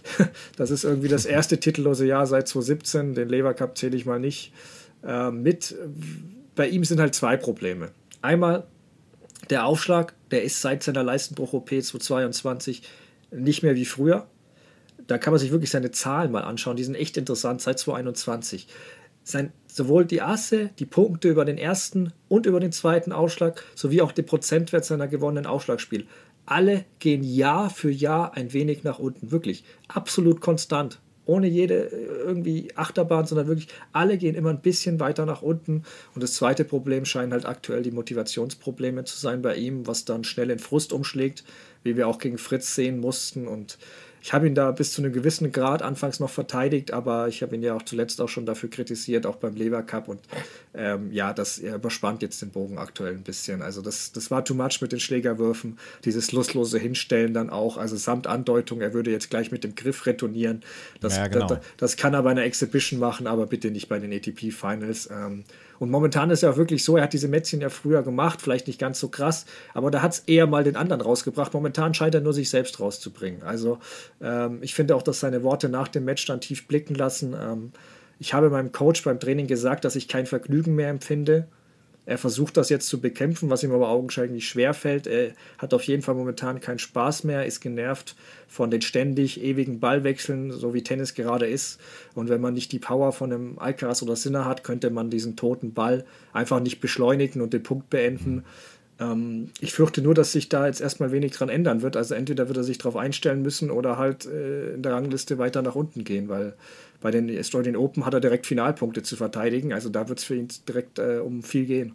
das ist irgendwie das erste titellose Jahr seit zwanzig siebzehn. Den Lever Cup zähle ich mal nicht äh, mit. Bei ihm sind halt zwei Probleme. Einmal der Aufschlag, der ist seit seiner Leistenbruch-O P zwanzig zweiundzwanzig nicht mehr wie früher. Da kann man sich wirklich seine Zahlen mal anschauen. Die sind echt interessant seit zwanzig einundzwanzig. Sein, sowohl die Asse, die Punkte über den ersten und über den zweiten Aufschlag, sowie auch der Prozentwert seiner gewonnenen Aufschlagspiele. Alle gehen Jahr für Jahr ein wenig nach unten. Wirklich absolut konstant. Ohne jede irgendwie Achterbahn, sondern wirklich alle gehen immer ein bisschen weiter nach unten. Und das zweite Problem scheinen halt aktuell die Motivationsprobleme zu sein bei ihm, was dann schnell in Frust umschlägt, wie wir auch gegen Fritz sehen mussten. Und ich habe ihn da bis zu einem gewissen Grad anfangs noch verteidigt, aber ich habe ihn ja auch zuletzt auch schon dafür kritisiert, auch beim Lever Cup. Und ähm, ja, das er überspannt jetzt den Bogen aktuell ein bisschen. Also das, das war too much mit den Schlägerwürfen, dieses lustlose Hinstellen dann auch, also samt Andeutung, er würde jetzt gleich mit dem Griff retournieren. Das, ja, genau. das, das kann er bei einer Exhibition machen, aber bitte nicht bei den A T P Finals. Ähm, Und momentan ist ja auch wirklich so, er hat diese Mätzchen ja früher gemacht, vielleicht nicht ganz so krass, aber da hat es eher mal den anderen rausgebracht. Momentan scheint er nur sich selbst rauszubringen. Also ähm, ich finde auch, dass seine Worte nach dem Match dann tief blicken lassen. Ähm, ich habe meinem Coach beim Training gesagt, dass ich kein Vergnügen mehr empfinde. Er versucht das jetzt zu bekämpfen, was ihm aber augenscheinlich schwer fällt. Er hat auf jeden Fall momentan keinen Spaß mehr, ist genervt von den ständig ewigen Ballwechseln, so wie Tennis gerade ist. Und wenn man nicht die Power von einem Alcaraz oder Sinner hat, könnte man diesen toten Ball einfach nicht beschleunigen und den Punkt beenden. Ähm, ich fürchte nur, dass sich da jetzt erstmal wenig dran ändern wird. Also entweder wird er sich darauf einstellen müssen oder halt äh, in der Rangliste weiter nach unten gehen, weil bei den Australian Open hat er direkt Finalpunkte zu verteidigen. Also da wird es für ihn direkt äh, um viel gehen.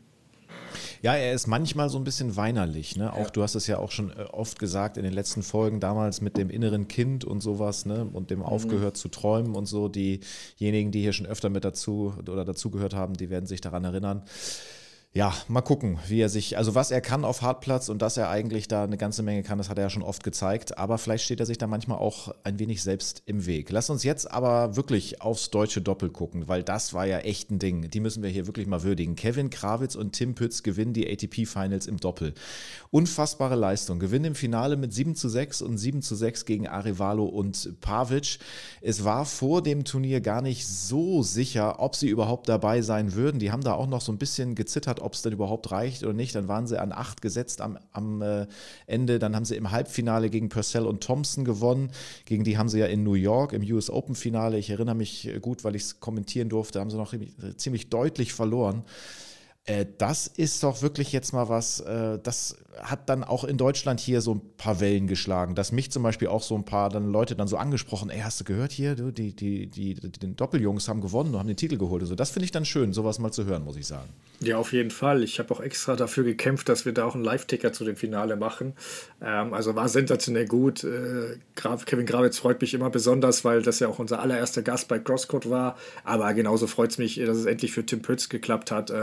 Ja, er ist manchmal so ein bisschen weinerlich, ne? Auch ja. Du hast es ja auch schon oft gesagt in den letzten Folgen, damals mit dem inneren Kind und sowas, ne? Und dem mhm. aufgehört zu träumen und so. Diejenigen, die hier schon öfter mit dazu oder dazugehört haben, die werden sich daran erinnern. Ja, mal gucken, wie er sich, also was er kann auf Hartplatz und dass er eigentlich da eine ganze Menge kann, das hat er ja schon oft gezeigt, aber vielleicht steht er sich da manchmal auch ein wenig selbst im Weg. Lass uns jetzt aber wirklich aufs deutsche Doppel gucken, weil das war ja echt ein Ding, die müssen wir hier wirklich mal würdigen. Kevin Krawitz und Tim Pütz gewinnen die A T P Finals im Doppel. Unfassbare Leistung, gewinnen im Finale mit sieben zu sechs und sieben zu sechs gegen Arevalo und Pavic. Es war vor dem Turnier gar nicht so sicher, ob sie überhaupt dabei sein würden, die haben da auch noch so ein bisschen gezittert, ob es denn überhaupt reicht oder nicht. Dann waren sie an acht gesetzt am, am äh, Ende. Dann haben sie im Halbfinale gegen Purcell und Thompson gewonnen. Gegen die haben sie ja in New York im U S Open Finale, ich erinnere mich gut, weil ich es kommentieren durfte, haben sie noch ziemlich deutlich verloren. Äh, das ist doch wirklich jetzt mal was, äh, das hat dann auch in Deutschland hier so ein paar Wellen geschlagen, dass mich zum Beispiel auch so ein paar dann Leute dann so angesprochen, ey, hast du gehört hier, du, die, die, die, die den Doppeljungs haben gewonnen und haben den Titel geholt. Also das finde ich dann schön, sowas mal zu hören, muss ich sagen. Ja, auf jeden Fall. Ich habe auch extra dafür gekämpft, dass wir da auch einen Live-Ticker zu dem Finale machen. Ähm, also war sensationell gut. Äh, Graf, Kevin Krawitz freut mich immer besonders, weil das ja auch unser allererster Gast bei Crosscourt war. Aber genauso freut es mich, dass es endlich für Tim Pütz geklappt hat. Ähm, er hat ein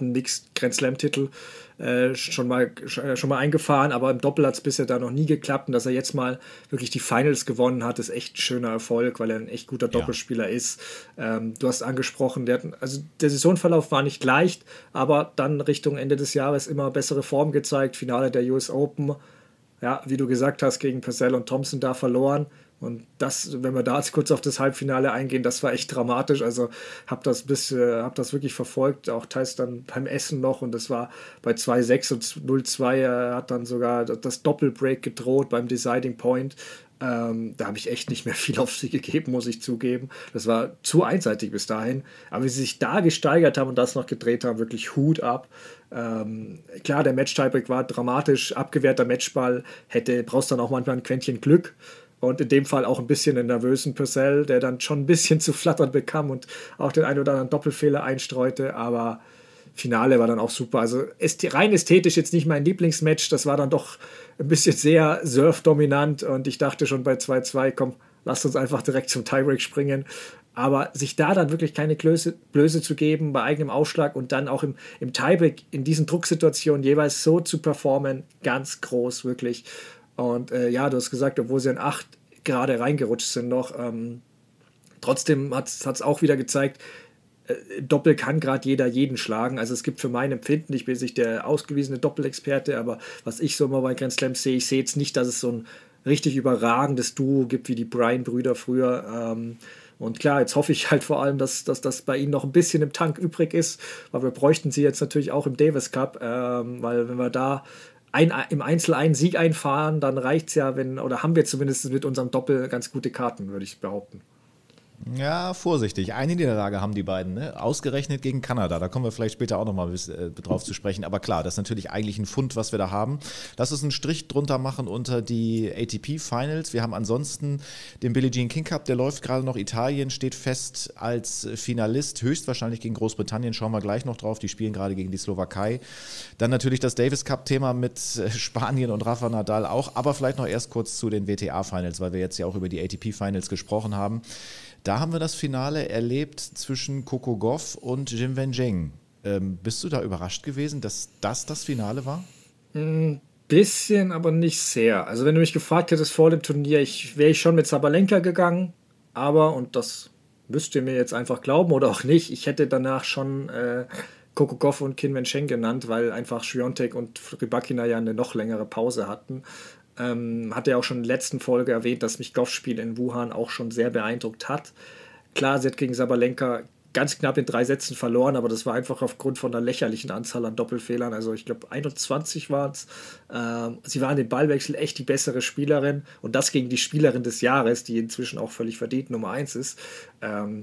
einen Mixed Grand Slam-Titel äh, schon, mal, schon mal eingefahren, aber im Doppel hat es bisher da noch nie geklappt. Und dass er jetzt mal wirklich die Finals gewonnen hat, ist echt ein schöner Erfolg, weil er ein echt guter Doppelspieler ja. ist. Ähm, du hast angesprochen, der, hat, also der Saisonverlauf war nicht leicht, aber dann Richtung Ende des Jahres immer bessere Form gezeigt. Finale der U S Open, ja, wie du gesagt hast, gegen Purcell und Thompson da verloren. Und das, wenn wir da jetzt kurz auf das Halbfinale eingehen, das war echt dramatisch. Also hab das bis, äh, hab das wirklich verfolgt, auch teils dann beim Essen noch. Und das war bei zwei sechs und null zwei äh, hat dann sogar das Doppelbreak gedroht beim Deciding Point. Ähm, da habe ich echt nicht mehr viel auf sie gegeben, muss ich zugeben. Das war zu einseitig bis dahin. Aber wie sie sich da gesteigert haben und das noch gedreht haben, wirklich Hut ab. Ähm, klar, der Match-Tiebreak war dramatisch, abgewehrter Matchball, hätte, brauchst dann auch manchmal ein Quäntchen Glück. Und in dem Fall auch ein bisschen einen nervösen Purcell, der dann schon ein bisschen zu flattern bekam und auch den einen oder anderen Doppelfehler einstreute. Aber Finale war dann auch super. Also rein ästhetisch jetzt nicht mein Lieblingsmatch. Das war dann doch ein bisschen sehr surf-dominant. Und ich dachte schon bei zwei zwei, komm, lasst uns einfach direkt zum Tiebreak springen. Aber sich da dann wirklich keine Blöße, Blöße zu geben bei eigenem Ausschlag und dann auch im, im Tiebreak in diesen Drucksituationen jeweils so zu performen, ganz groß, wirklich. Und äh, ja, du hast gesagt, obwohl sie in acht gerade reingerutscht sind noch, ähm, trotzdem hat es auch wieder gezeigt, äh, Doppel kann gerade jeder jeden schlagen. Also es gibt für mein Empfinden, ich bin nicht der ausgewiesene Doppelexperte, aber was ich so immer bei Grand Slams sehe, ich sehe jetzt nicht, dass es so ein richtig überragendes Duo gibt wie die Bryan-Brüder früher. Ähm, und klar, jetzt hoffe ich halt vor allem, dass, dass das bei ihnen noch ein bisschen im Tank übrig ist, weil wir bräuchten sie jetzt natürlich auch im Davis Cup, ähm, weil wenn wir da Ein, im Einzel einen Sieg einfahren, dann reicht es ja, wenn, oder haben wir zumindest mit unserem Doppel ganz gute Karten, würde ich behaupten. Ja, vorsichtig. Eine Niederlage haben die beiden, ne? Ausgerechnet gegen Kanada. Da kommen wir vielleicht später auch nochmal äh, drauf zu sprechen. Aber klar, das ist natürlich eigentlich ein Fund, was wir da haben. Lass uns einen Strich drunter machen unter die A T P Finals. Wir haben ansonsten den Billie Jean King Cup, der läuft gerade noch. Italien steht fest als Finalist, höchstwahrscheinlich gegen Großbritannien. Schauen wir gleich noch drauf. Die spielen gerade gegen die Slowakei. Dann natürlich das Davis Cup-Thema mit Spanien und Rafa Nadal auch. Aber vielleicht noch erst kurz zu den W T A Finals, weil wir jetzt ja auch über die A T P Finals gesprochen haben. Da haben wir das Finale erlebt zwischen Coco Gauff und Jim Wen Zheng. Ähm, bist du da überrascht gewesen, dass das das Finale war? Ein bisschen, aber nicht sehr. Also wenn du mich gefragt hättest vor dem Turnier, ich, wäre ich schon mit Sabalenka gegangen, aber, und das müsst ihr mir jetzt einfach glauben oder auch nicht, ich hätte danach schon äh, Coco Gauff und Qin Wen Zheng genannt, weil einfach Swiatek und Rybakina ja eine noch längere Pause hatten. Ähm, hat er auch schon in der letzten Folge erwähnt, dass mich Goffs Spiel in Wuhan auch schon sehr beeindruckt hat. Klar, sie hat gegen Sabalenka ganz knapp in drei Sätzen verloren, aber das war einfach aufgrund von einer lächerlichen Anzahl an Doppelfehlern. Also ich glaube einundzwanzig waren es. Ähm, sie war in den Ballwechsel echt die bessere Spielerin und das gegen die Spielerin des Jahres, die inzwischen auch völlig verdient Nummer eins ist. Ähm,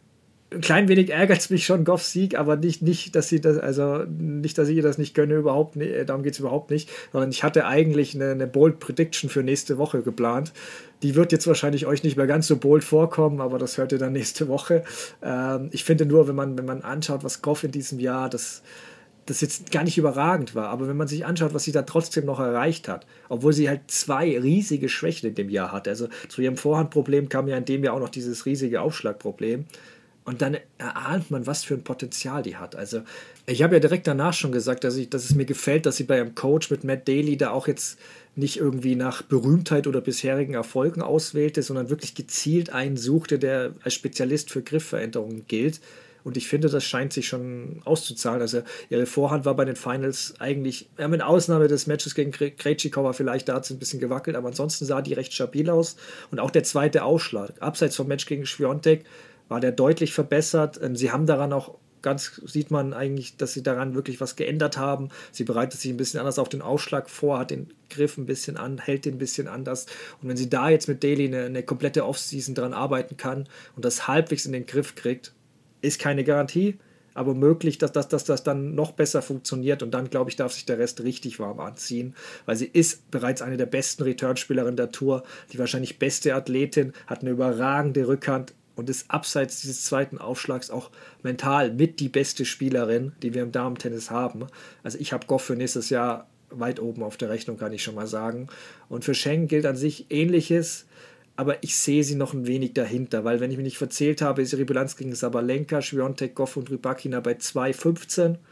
Ein klein wenig ärgert es mich schon, Goffs Sieg, aber nicht, nicht, dass sie das, also nicht, dass ich ihr das nicht gönne, überhaupt nicht, darum geht es überhaupt nicht, sondern ich hatte eigentlich eine, eine Bold Prediction für nächste Woche geplant. Die wird jetzt wahrscheinlich euch nicht mehr ganz so bold vorkommen, aber das hört ihr dann nächste Woche. Ähm, ich finde nur, wenn man, wenn man anschaut, was Gauff in diesem Jahr, das, das jetzt gar nicht überragend war, aber wenn man sich anschaut, was sie da trotzdem noch erreicht hat, obwohl sie halt zwei riesige Schwächen in dem Jahr hatte. Also zu ihrem Vorhandproblem kam ja in dem Jahr auch noch dieses riesige Aufschlagproblem. Und dann erahnt man, was für ein Potenzial die hat. Also ich habe ja direkt danach schon gesagt, dass, ich, dass es mir gefällt, dass sie bei ihrem Coach mit Matt Daly da auch jetzt nicht irgendwie nach Berühmtheit oder bisherigen Erfolgen auswählte, sondern wirklich gezielt einen suchte, der als Spezialist für Griffveränderungen gilt. Und ich finde, das scheint sich schon auszuzahlen. Also ihre Vorhand war bei den Finals eigentlich, ja, mit Ausnahme des Matches gegen Krejcikova vielleicht, da hat sie ein bisschen gewackelt, aber ansonsten sah die recht stabil aus. Und auch der zweite Ausschlag, abseits vom Match gegen Swiatek, war der deutlich verbessert. Sie haben daran auch ganz, sieht man eigentlich, dass sie daran wirklich was geändert haben. Sie bereitet sich ein bisschen anders auf den Aufschlag vor, hat den Griff ein bisschen an, hält den ein bisschen anders. Und wenn sie da jetzt mit Daly eine, eine komplette Offseason dran arbeiten kann und das halbwegs in den Griff kriegt, ist keine Garantie, aber möglich, dass das, dass das dann noch besser funktioniert und dann, glaube ich, darf sich der Rest richtig warm anziehen, weil sie ist bereits eine der besten Returnspielerinnen der Tour, die wahrscheinlich beste Athletin, hat eine überragende Rückhand und ist abseits dieses zweiten Aufschlags auch mental mit die beste Spielerin, die wir im Damen-Tennis haben. Also ich habe Gauff für nächstes Jahr weit oben auf der Rechnung, kann ich schon mal sagen. Und für Zheng gilt an sich Ähnliches, aber ich sehe sie noch ein wenig dahinter, weil wenn ich mich nicht verzählt habe, ist ihre Bilanz gegen Sabalenka, Swiatek, Gauff und Rybakina bei zwei fünfzehn.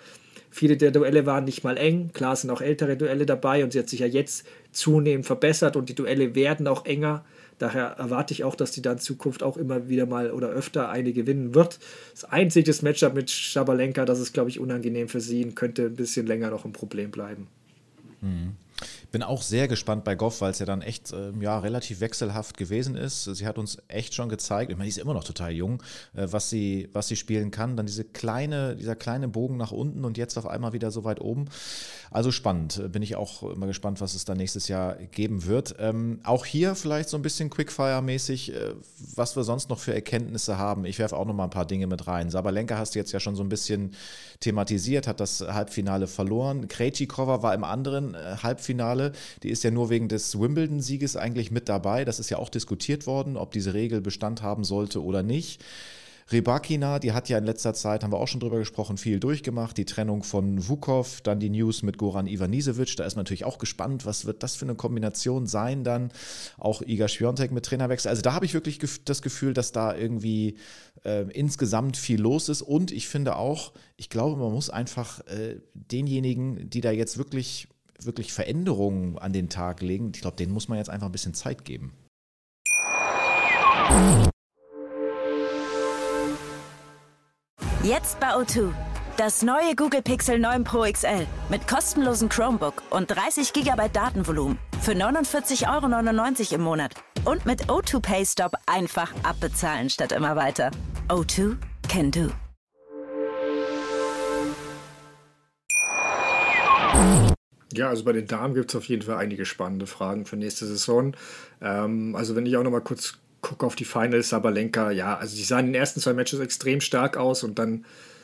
Viele der Duelle waren nicht mal eng. Klar sind auch ältere Duelle dabei und sie hat sich ja jetzt zunehmend verbessert und die Duelle werden auch enger. Daher erwarte ich auch, dass die dann in Zukunft auch immer wieder mal oder öfter eine gewinnen wird. Das einzige Matchup mit Sabalenka, das ist, glaube ich, unangenehm für sie und könnte ein bisschen länger noch ein Problem bleiben. Mhm. Bin auch sehr gespannt bei Gauff, weil es ja dann echt äh, ja, relativ wechselhaft gewesen ist. Sie hat uns echt schon gezeigt, ich meine, die ist immer noch total jung, äh, was sie, was sie spielen kann. Dann diese kleine, dieser kleine Bogen nach unten und jetzt auf einmal wieder so weit oben. Also spannend. Bin ich auch immer gespannt, was es dann nächstes Jahr geben wird. Ähm, auch hier vielleicht so ein bisschen Quickfire-mäßig, äh, was wir sonst noch für Erkenntnisse haben. Ich werfe auch noch mal ein paar Dinge mit rein. Sabalenka hast du jetzt ja schon so ein bisschen thematisiert, hat das Halbfinale verloren. Krejcikova war im anderen äh, Halbfinale. Die ist ja nur wegen des Wimbledon-Sieges eigentlich mit dabei. Das ist ja auch diskutiert worden, ob diese Regel Bestand haben sollte oder nicht. Rybakina, die hat ja in letzter Zeit, haben wir auch schon drüber gesprochen, viel durchgemacht. Die Trennung von Vukov, dann die News mit Goran Ivanisevic. Da ist man natürlich auch gespannt, was wird das für eine Kombination sein dann. Auch Iga Swiatek mit Trainerwechsel. Also da habe ich wirklich das Gefühl, dass da irgendwie äh, insgesamt viel los ist. Und ich finde auch, ich glaube, man muss einfach äh, denjenigen, die da jetzt wirklich wirklich Veränderungen an den Tag legen, ich glaube, denen muss man jetzt einfach ein bisschen Zeit geben. Jetzt bei O zwei. Das neue Google Pixel neun Pro X L mit kostenlosem Chromebook und dreißig Gigabyte Datenvolumen für neunundvierzig Euro neunundneunzig im Monat. Und mit O zwei Pay Stop einfach abbezahlen statt immer weiter. O zwei can do. Ja, also bei den Damen gibt es auf jeden Fall einige spannende Fragen für nächste Saison. Ähm, also wenn ich auch noch mal kurz gucke auf die Finals, Sabalenka, ja, also die sahen in den ersten zwei Matches extrem stark aus und dann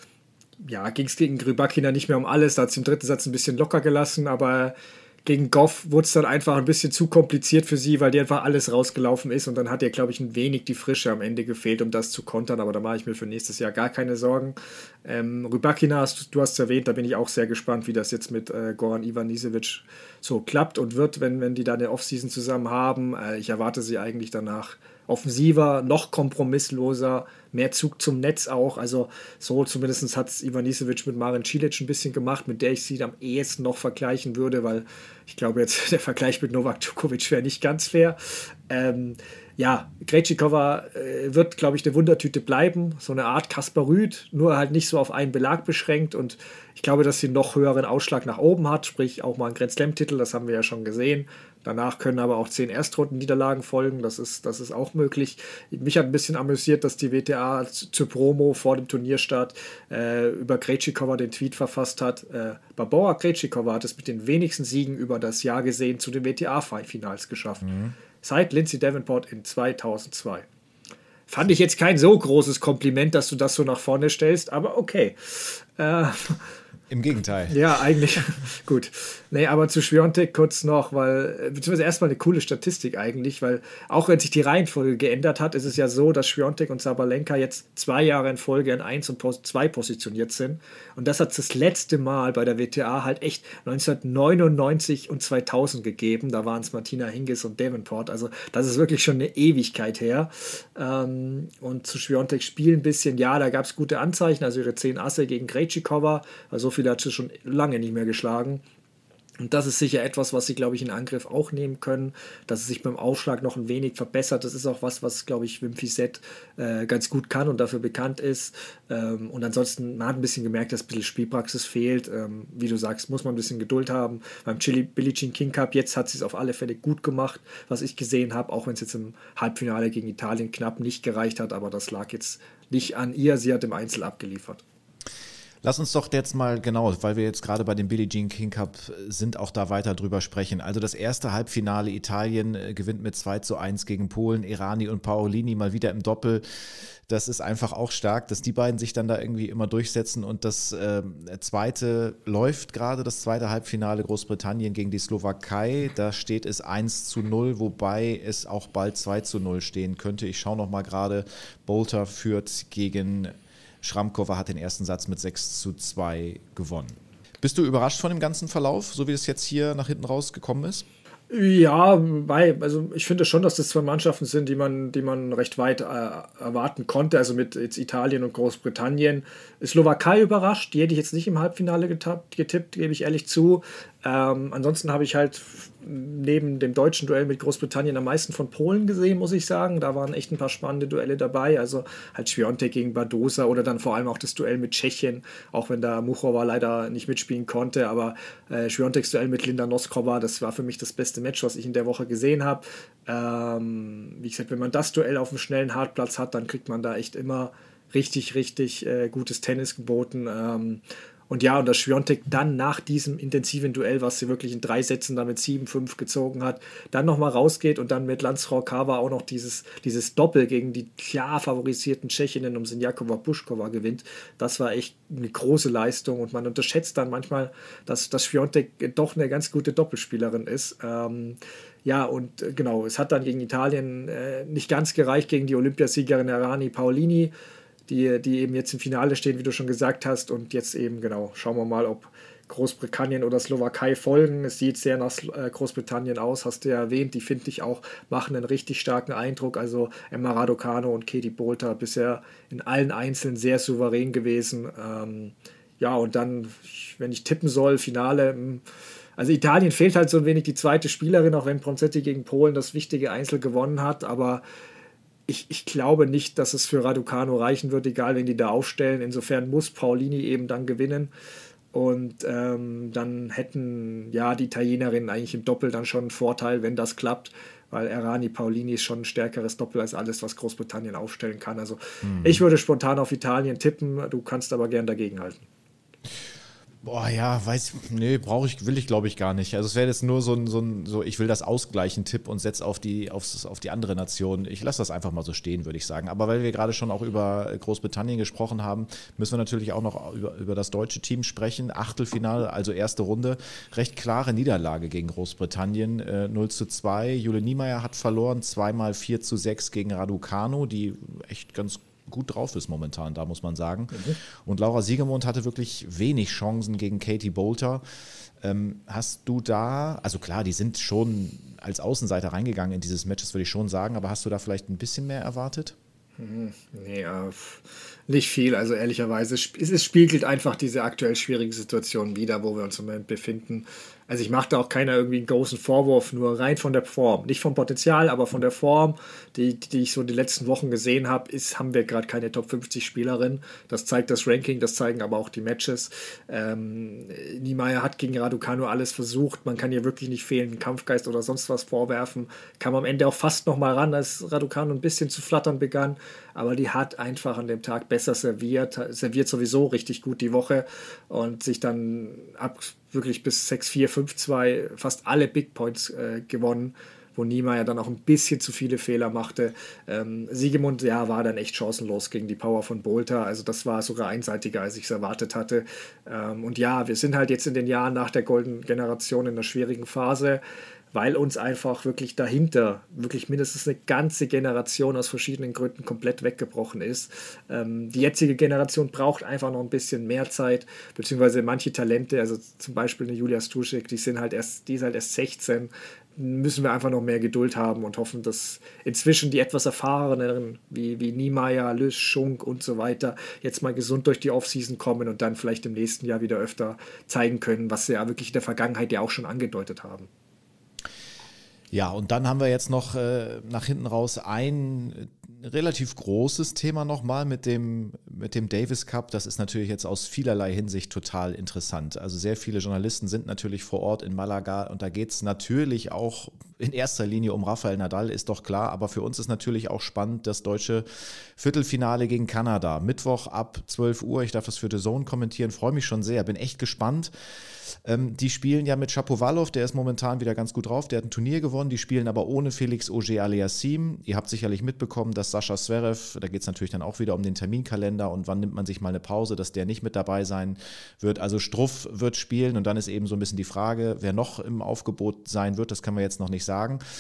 ja, ging es gegen Rybakina nicht mehr um alles, da hat sie im dritten Satz ein bisschen locker gelassen, aber gegen Gauff wurde es dann einfach ein bisschen zu kompliziert für sie, weil die einfach alles rausgelaufen ist und dann hat ihr, glaube ich, ein wenig die Frische am Ende gefehlt, um das zu kontern, aber da mache ich mir für nächstes Jahr gar keine Sorgen. Ähm, Rybakina, du hast es erwähnt, da bin ich auch sehr gespannt, wie das jetzt mit äh, Goran Ivanisevic so klappt und wird, wenn, wenn die da eine Offseason zusammen haben. Äh, ich erwarte sie eigentlich danach offensiver, noch kompromissloser, mehr Zug zum Netz auch. Also so zumindest hat es Ivanisevic mit Marin Cilic ein bisschen gemacht, mit der ich sie am ehesten noch vergleichen würde, weil ich glaube jetzt, der Vergleich mit Novak Djokovic wäre nicht ganz fair. Ähm, ja, Krejcikova äh, wird, glaube ich, eine Wundertüte bleiben. So eine Art Kaspar Rüth, nur halt nicht so auf einen Belag beschränkt. Und ich glaube, dass sie einen noch höheren Ausschlag nach oben hat, sprich auch mal einen Grand Slam-Titel, das haben wir ja schon gesehen. Danach können aber auch zehn Erstrunden-Niederlagen folgen, das ist, das ist auch möglich. Mich hat ein bisschen amüsiert, dass die W T A zur Promo vor dem Turnierstart äh, über Krejcikova den Tweet verfasst hat. Äh, Barbora Krejcikova hat es mit den wenigsten Siegen über das Jahr gesehen zu den W T A-Finals geschafft. Mhm. Seit Lindsay Davenport in zweitausendzwei. Fand ich jetzt kein so großes Kompliment, dass du das so nach vorne stellst, aber okay. Äh, Im Gegenteil. Ja, eigentlich. Gut. Nee, aber zu Swiatek kurz noch, weil, beziehungsweise erstmal eine coole Statistik eigentlich, weil auch wenn sich die Reihenfolge geändert hat, ist es ja so, dass Swiatek und Sabalenka jetzt zwei Jahre in Folge in eins und zwei positioniert sind. Und das hat es das letzte Mal bei der W T A halt echt neunzehnhundertneunundneunzig und zweitausend gegeben. Da waren es Martina Hingis und Davenport. Also das ist wirklich schon eine Ewigkeit her. Ähm, und zu Swiatek Spiel ein bisschen, ja, da gab es gute Anzeichen, also ihre zehn Asse gegen Krejcikova, also viel hat sie schon lange nicht mehr geschlagen. Und das ist sicher etwas, was sie, glaube ich, in Angriff auch nehmen können, dass es sich beim Aufschlag noch ein wenig verbessert. Das ist auch was, was, glaube ich, Wim Fissette äh, ganz gut kann und dafür bekannt ist. Ähm, und ansonsten, man hat ein bisschen gemerkt, dass ein bisschen Spielpraxis fehlt. Ähm, wie du sagst, muss man ein bisschen Geduld haben. Beim Billie Jean King Cup, jetzt hat sie es auf alle Fälle gut gemacht, was ich gesehen habe, auch wenn es jetzt im Halbfinale gegen Italien knapp nicht gereicht hat, aber das lag jetzt nicht an ihr, sie hat im Einzel abgeliefert. Lass uns doch jetzt mal, genau, weil wir jetzt gerade bei dem Billie Jean King Cup sind, auch da weiter drüber sprechen. Also das erste Halbfinale, Italien äh, gewinnt mit zwei zu eins gegen Polen, Errani und Paolini mal wieder im Doppel. Das ist einfach auch stark, dass die beiden sich dann da irgendwie immer durchsetzen. Und das äh, zweite läuft gerade, das zweite Halbfinale Großbritannien gegen die Slowakei. Da steht es eins zu null, wobei es auch bald zwei zu null stehen könnte. Ich schaue nochmal gerade, Bolter führt gegen Schramkova, hat den ersten Satz mit sechs zu zwei gewonnen. Bist du überrascht von dem ganzen Verlauf, so wie es jetzt hier nach hinten rausgekommen ist? Ja, weil, also ich finde schon, dass das zwei Mannschaften sind, die man, die man recht weit äh, erwarten konnte. Also mit jetzt Italien und Großbritannien. Slowakei überrascht, die hätte ich jetzt nicht im Halbfinale getippt, getippt gebe ich ehrlich zu. Ähm, ansonsten habe ich halt neben dem deutschen Duell mit Großbritannien am meisten von Polen gesehen, muss ich sagen. Da waren echt ein paar spannende Duelle dabei. Also halt Świątek gegen Badosa oder dann vor allem auch das Duell mit Tschechien, auch wenn da Muchova leider nicht mitspielen konnte. Aber äh, Świąteks Duell mit Linda Noskova, das war für mich das beste Match, was ich in der Woche gesehen habe. Ähm, wie gesagt, wenn man das Duell auf dem schnellen Hartplatz hat, dann kriegt man da echt immer richtig, richtig äh, gutes Tennis geboten. Ähm, Und ja, und das Świątek dann nach diesem intensiven Duell, was sie wirklich in drei Sätzen damit sieben fünf gezogen hat, dann nochmal rausgeht und dann mit Landsfrau-Kawa auch noch dieses, dieses Doppel gegen die klar favorisierten Tschechinnen um Sinjakova Pušková gewinnt. Das war echt eine große Leistung und man unterschätzt dann manchmal, dass das Świątek doch eine ganz gute Doppelspielerin ist. Ähm, ja, und äh, genau, es hat dann gegen Italien äh, nicht ganz gereicht, gegen die Olympiasiegerin Errani Paolini, die, die eben jetzt im Finale stehen, wie du schon gesagt hast. Und jetzt eben, genau, schauen wir mal, ob Großbritannien oder Slowakei folgen. Es sieht sehr nach Großbritannien aus, hast du ja erwähnt. Die finde ich auch, machen einen richtig starken Eindruck. Also Emma Raducanu und Katie Boulter bisher in allen Einzelnen sehr souverän gewesen. Ähm, ja, und dann, wenn ich tippen soll, Finale. Also Italien fehlt halt so ein wenig die zweite Spielerin, auch wenn Bronzetti gegen Polen das wichtige Einzel gewonnen hat. Aber Ich, ich glaube nicht, dass es für Raducanu reichen wird, egal wen die da aufstellen. Insofern muss Paolini eben dann gewinnen. Und ähm, dann hätten ja die Italienerinnen eigentlich im Doppel dann schon einen Vorteil, wenn das klappt, weil Errani Paolini ist schon ein stärkeres Doppel als alles, was Großbritannien aufstellen kann. Also mhm. ich würde spontan auf Italien tippen, du kannst aber gern dagegenhalten. Boah, ja, weiß, nee, brauche ich, will ich glaube ich gar nicht. Also es wäre jetzt nur so ein, so ein, so ich will das ausgleichen Tipp und setze auf die, aufs, auf die andere Nation. Ich lasse das einfach mal so stehen, würde ich sagen. Aber weil wir gerade schon auch über Großbritannien gesprochen haben, müssen wir natürlich auch noch über, über das deutsche Team sprechen. Achtelfinale, also erste Runde, recht klare Niederlage gegen Großbritannien, äh, null zu zwei. Jule Niemeyer hat verloren, zweimal vier zu sechs gegen Raducanu, die echt ganz gut drauf ist momentan, da muss man sagen. Mhm. Und Laura Siegemund hatte wirklich wenig Chancen gegen Katie Boulter. Ähm, hast du da, also klar, die sind schon als Außenseiter reingegangen in dieses Match, das würde ich schon sagen, aber hast du da vielleicht ein bisschen mehr erwartet? Mhm. Nee, äh, nicht viel. Also ehrlicherweise, es spiegelt einfach diese aktuell schwierige Situation wider, wo wir uns im Moment befinden. Also ich mache da auch keiner irgendwie einen großen Vorwurf, nur rein von der Form. Nicht vom Potenzial, aber von der Form, die, die ich so die letzten Wochen gesehen habe, ist, haben wir gerade keine Top fünfzig Spielerin. Das zeigt das Ranking, das zeigen aber auch die Matches. Ähm, Niemeyer hat gegen Raducanu alles versucht. Man kann ihr wirklich nicht fehlenden Kampfgeist oder sonst was vorwerfen. Kam am Ende auch fast noch mal ran, als Raducanu ein bisschen zu flattern begann. Aber die hat einfach an dem Tag besser serviert, serviert sowieso richtig gut die Woche und sich dann ab wirklich bis sechs vier, fünf zwei fast alle Big Points äh, gewonnen, wo Niemeyer dann auch ein bisschen zu viele Fehler machte. Ähm, Siegemund, ja, war dann echt chancenlos gegen die Power von Boulter. Also das war sogar einseitiger, als ich es erwartet hatte. Ähm, und ja, wir sind halt jetzt in den Jahren nach der Golden Generation in einer schwierigen Phase, weil uns einfach wirklich dahinter wirklich mindestens eine ganze Generation aus verschiedenen Gründen komplett weggebrochen ist. Ähm, die jetzige Generation braucht einfach noch ein bisschen mehr Zeit, beziehungsweise manche Talente, also zum Beispiel eine Julia Stušek, die sind halt erst, die ist halt erst sechzehn, müssen wir einfach noch mehr Geduld haben und hoffen, dass inzwischen die etwas erfahreneren, wie, wie Niemeyer, Lüsch, Schunk und so weiter, jetzt mal gesund durch die Offseason kommen und dann vielleicht im nächsten Jahr wieder öfter zeigen können, was sie ja wirklich in der Vergangenheit ja auch schon angedeutet haben. Ja, und dann haben wir jetzt noch äh, nach hinten raus ein relativ großes Thema nochmal mit dem, mit dem Davis Cup. Das ist natürlich jetzt aus vielerlei Hinsicht total interessant. Also sehr viele Journalisten sind natürlich vor Ort in Malaga und da geht es natürlich auch in erster Linie um Rafael Nadal, ist doch klar. Aber für uns ist natürlich auch spannend das deutsche Viertelfinale gegen Kanada. Mittwoch ab zwölf Uhr, ich darf das für The Zone kommentieren, freue mich schon sehr, bin echt gespannt. Ähm, die spielen ja mit Shapovalov, der ist momentan wieder ganz gut drauf, der hat ein Turnier gewonnen, die spielen aber ohne Felix Auger-Aliassime. Ihr habt sicherlich mitbekommen, dass Sascha Zverev, da geht es natürlich dann auch wieder um den Terminkalender und wann nimmt man sich mal eine Pause, dass der nicht mit dabei sein wird. Also Struff wird spielen und dann ist eben so ein bisschen die Frage, wer noch im Aufgebot sein wird, das können wir jetzt noch nicht sagen.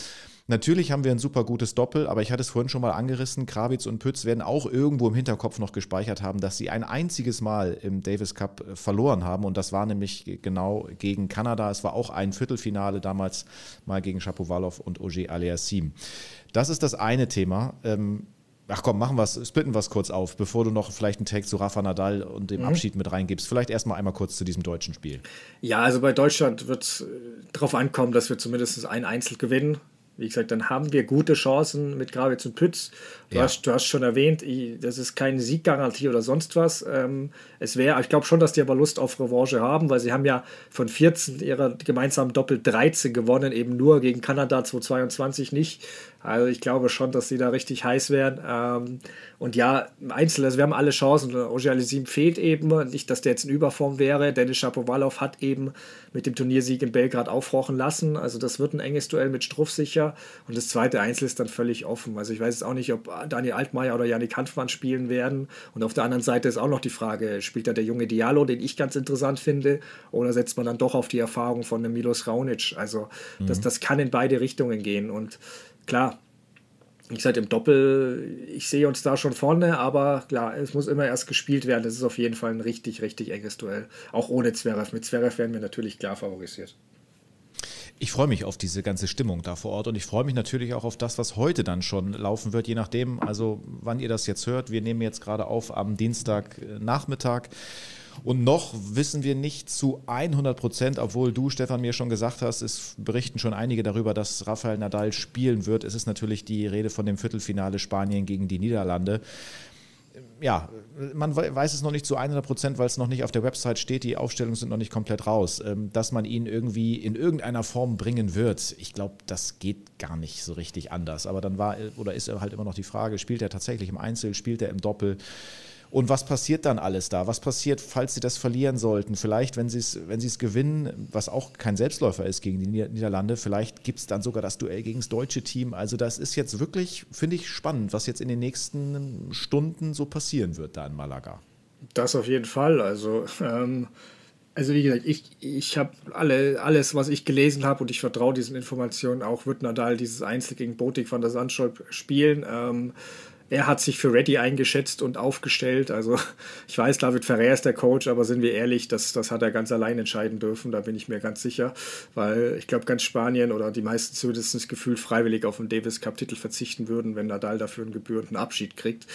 Natürlich haben wir ein super gutes Doppel, aber ich hatte es vorhin schon mal angerissen, Krawietz und Pütz werden auch irgendwo im Hinterkopf noch gespeichert haben, dass sie ein einziges Mal im Davis Cup verloren haben und das war nämlich genau gegen Kanada. Es war auch ein Viertelfinale damals mal gegen Shapovalov und Auger-Aliassime. Das ist das eine Thema. Ach komm, machen wir es, splitten wir es kurz auf, bevor du noch vielleicht einen Take zu Rafa Nadal und dem mhm. Abschied mit reingibst. Vielleicht erstmal einmal kurz zu diesem deutschen Spiel. Ja, also bei Deutschland wird es darauf ankommen, dass wir zumindest ein Einzel gewinnen. Wie gesagt, dann haben wir gute Chancen mit Krawietz und Pütz. Du, ja. hast, du hast schon erwähnt, das ist keine Sieggarantie oder sonst was. Es wäre, ich glaube schon, dass die aber Lust auf Revanche haben, weil sie haben ja von vierzehn ihrer gemeinsamen Doppel dreizehn gewonnen, eben nur gegen Kanada zweitausendzweiundzwanzig nicht. Also ich glaube schon, dass sie da richtig heiß werden. Und ja, im Einzel, also wir haben alle Chancen. Auger-Aliassime fehlt eben. Nicht, dass der jetzt in Überform wäre. Denis Shapovalov hat eben mit dem Turniersieg in Belgrad aufrochen lassen. Also das wird ein enges Duell mit Struff sicher. Und das zweite Einzel ist dann völlig offen. Also ich weiß jetzt auch nicht, ob Daniel Altmaier oder Yannick Hanfmann spielen werden. Und auf der anderen Seite ist auch noch die Frage, spielt da der junge Diallo, den ich ganz interessant finde, oder setzt man dann doch auf die Erfahrung von einem Milos Raonic? Also mhm. das, das kann in beide Richtungen gehen. Und klar, wie gesagt, im Doppel, ich sehe uns da schon vorne, aber klar, es muss immer erst gespielt werden. Das ist auf jeden Fall ein richtig, richtig enges Duell. Auch ohne Zverev. Mit Zverev werden wir natürlich klar favorisiert. Ich freue mich auf diese ganze Stimmung da vor Ort und ich freue mich natürlich auch auf das, was heute dann schon laufen wird, je nachdem, also wann ihr das jetzt hört. Wir nehmen jetzt gerade auf am Dienstagnachmittag und noch wissen wir nicht zu hundert Prozent, obwohl du, Stefan, mir schon gesagt hast, es berichten schon einige darüber, dass Rafael Nadal spielen wird. Es ist natürlich die Rede von dem Viertelfinale Spanien gegen die Niederlande. Ja, man weiß es noch nicht zu hundert Prozent, weil es noch nicht auf der Website steht, die Aufstellungen sind noch nicht komplett raus. Dass man ihn irgendwie in irgendeiner Form bringen wird, ich glaube, das geht gar nicht so richtig anders. Aber dann war oder ist halt immer noch die Frage, spielt er tatsächlich im Einzel, spielt er im Doppel? Und was passiert dann alles da? Was passiert, falls sie das verlieren sollten? Vielleicht, wenn sie es wenn sie es gewinnen, was auch kein Selbstläufer ist gegen die Niederlande, vielleicht gibt es dann sogar das Duell gegen das deutsche Team. Also das ist jetzt wirklich, finde ich, spannend, was jetzt in den nächsten Stunden so passieren wird da in Malaga. Das auf jeden Fall. Also, ähm, also wie gesagt, ich, ich habe alle, alles, was ich gelesen habe und ich vertraue diesen Informationen auch, wird Nadal dieses Einzel gegen Botic van der Zandschulp spielen. Ähm, Er hat sich für ready eingeschätzt und aufgestellt. Also ich weiß, David Ferrer ist der Coach, aber sind wir ehrlich, das, das hat er ganz allein entscheiden dürfen, da bin ich mir ganz sicher. Weil ich glaube, ganz Spanien oder die meisten zumindest das Gefühl freiwillig auf den Davis Cup-Titel verzichten würden, wenn Nadal dafür einen gebührenden Abschied kriegt.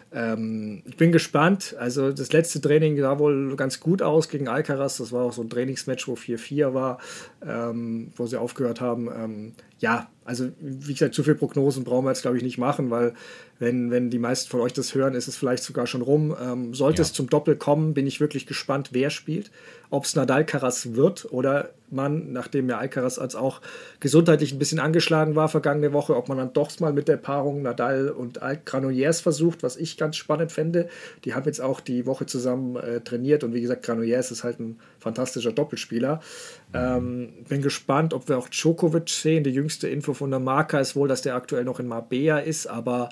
Ähm, ich bin gespannt. Also das letzte Training sah wohl ganz gut aus gegen Alcaraz. Das war auch so ein Trainingsmatch, wo vier vier war, ähm, wo sie aufgehört haben. Ähm, ja, also wie gesagt, zu viele Prognosen brauchen wir jetzt, glaube ich, nicht machen, weil wenn, wenn die meisten von euch das hören, ist es vielleicht sogar schon rum. Ähm, sollte ja. es zum Doppel kommen, bin ich wirklich gespannt, wer spielt. Ob es Nadal-Alcaraz wird oder man, nachdem ja Alcaraz als auch gesundheitlich ein bisschen angeschlagen war vergangene Woche, ob man dann doch mal mit der Paarung Nadal und Granollers versucht, was ich ganz spannend fände. Die haben jetzt auch die Woche zusammen äh, trainiert und wie gesagt, Granollers ist halt ein fantastischer Doppelspieler. Ähm, bin gespannt, ob wir auch Djokovic sehen. Die jüngste Info von der Marca ist wohl, dass der aktuell noch in Marbella ist, aber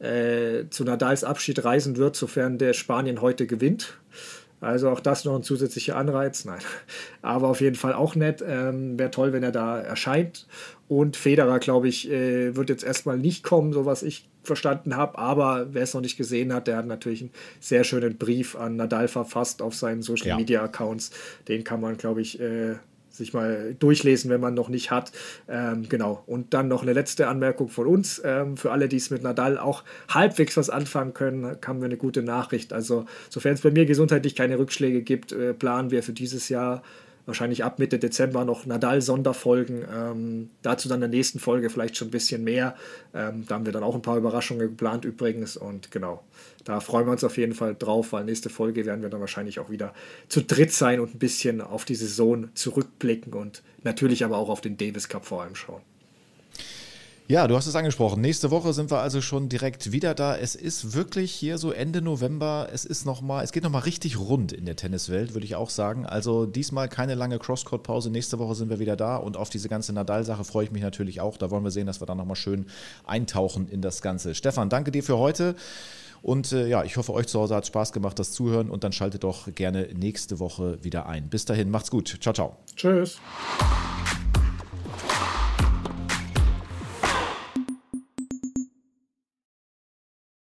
äh, zu Nadals Abschied reisen wird, sofern der Spanien heute gewinnt. Also auch das noch ein zusätzlicher Anreiz. Nein, aber auf jeden Fall auch nett. Ähm, wäre toll, wenn er da erscheint. Und Federer, glaube ich, äh, wird jetzt erstmal nicht kommen, so was ich verstanden habe. Aber wer es noch nicht gesehen hat, der hat natürlich einen sehr schönen Brief an Nadal verfasst auf seinen Social-Media-Accounts. Den kann man, glaube ich, äh, sich mal durchlesen, wenn man noch nicht hat. Ähm, genau. Und dann noch eine letzte Anmerkung von uns. Ähm, für alle, die es mit Nadal auch halbwegs was anfangen können, haben wir eine gute Nachricht. Also, sofern es bei mir gesundheitlich keine Rückschläge gibt, äh, planen wir für dieses Jahr wahrscheinlich ab Mitte Dezember noch Nadal-Sonderfolgen. Ähm, dazu dann in der nächsten Folge vielleicht schon ein bisschen mehr. Ähm, da haben wir dann auch ein paar Überraschungen geplant übrigens. Und genau, da freuen wir uns auf jeden Fall drauf, weil nächste Folge werden wir dann wahrscheinlich auch wieder zu dritt sein und ein bisschen auf die Saison zurückblicken und natürlich aber auch auf den Davis Cup vor allem schauen. Ja, du hast es angesprochen. Nächste Woche sind wir also schon direkt wieder da. Es ist wirklich hier so Ende November. Es ist noch mal, es geht nochmal richtig rund in der Tenniswelt, würde ich auch sagen. Also diesmal keine lange Crosscourt-Pause. Nächste Woche sind wir wieder da und auf diese ganze Nadal-Sache freue ich mich natürlich auch. Da wollen wir sehen, dass wir dann nochmal schön eintauchen in das Ganze. Stefan, danke dir für heute. Und äh, ja, ich hoffe, euch zu Hause hat Spaß gemacht, das Zuhören und dann schaltet doch gerne nächste Woche wieder ein. Bis dahin, macht's gut. Ciao, ciao. Tschüss.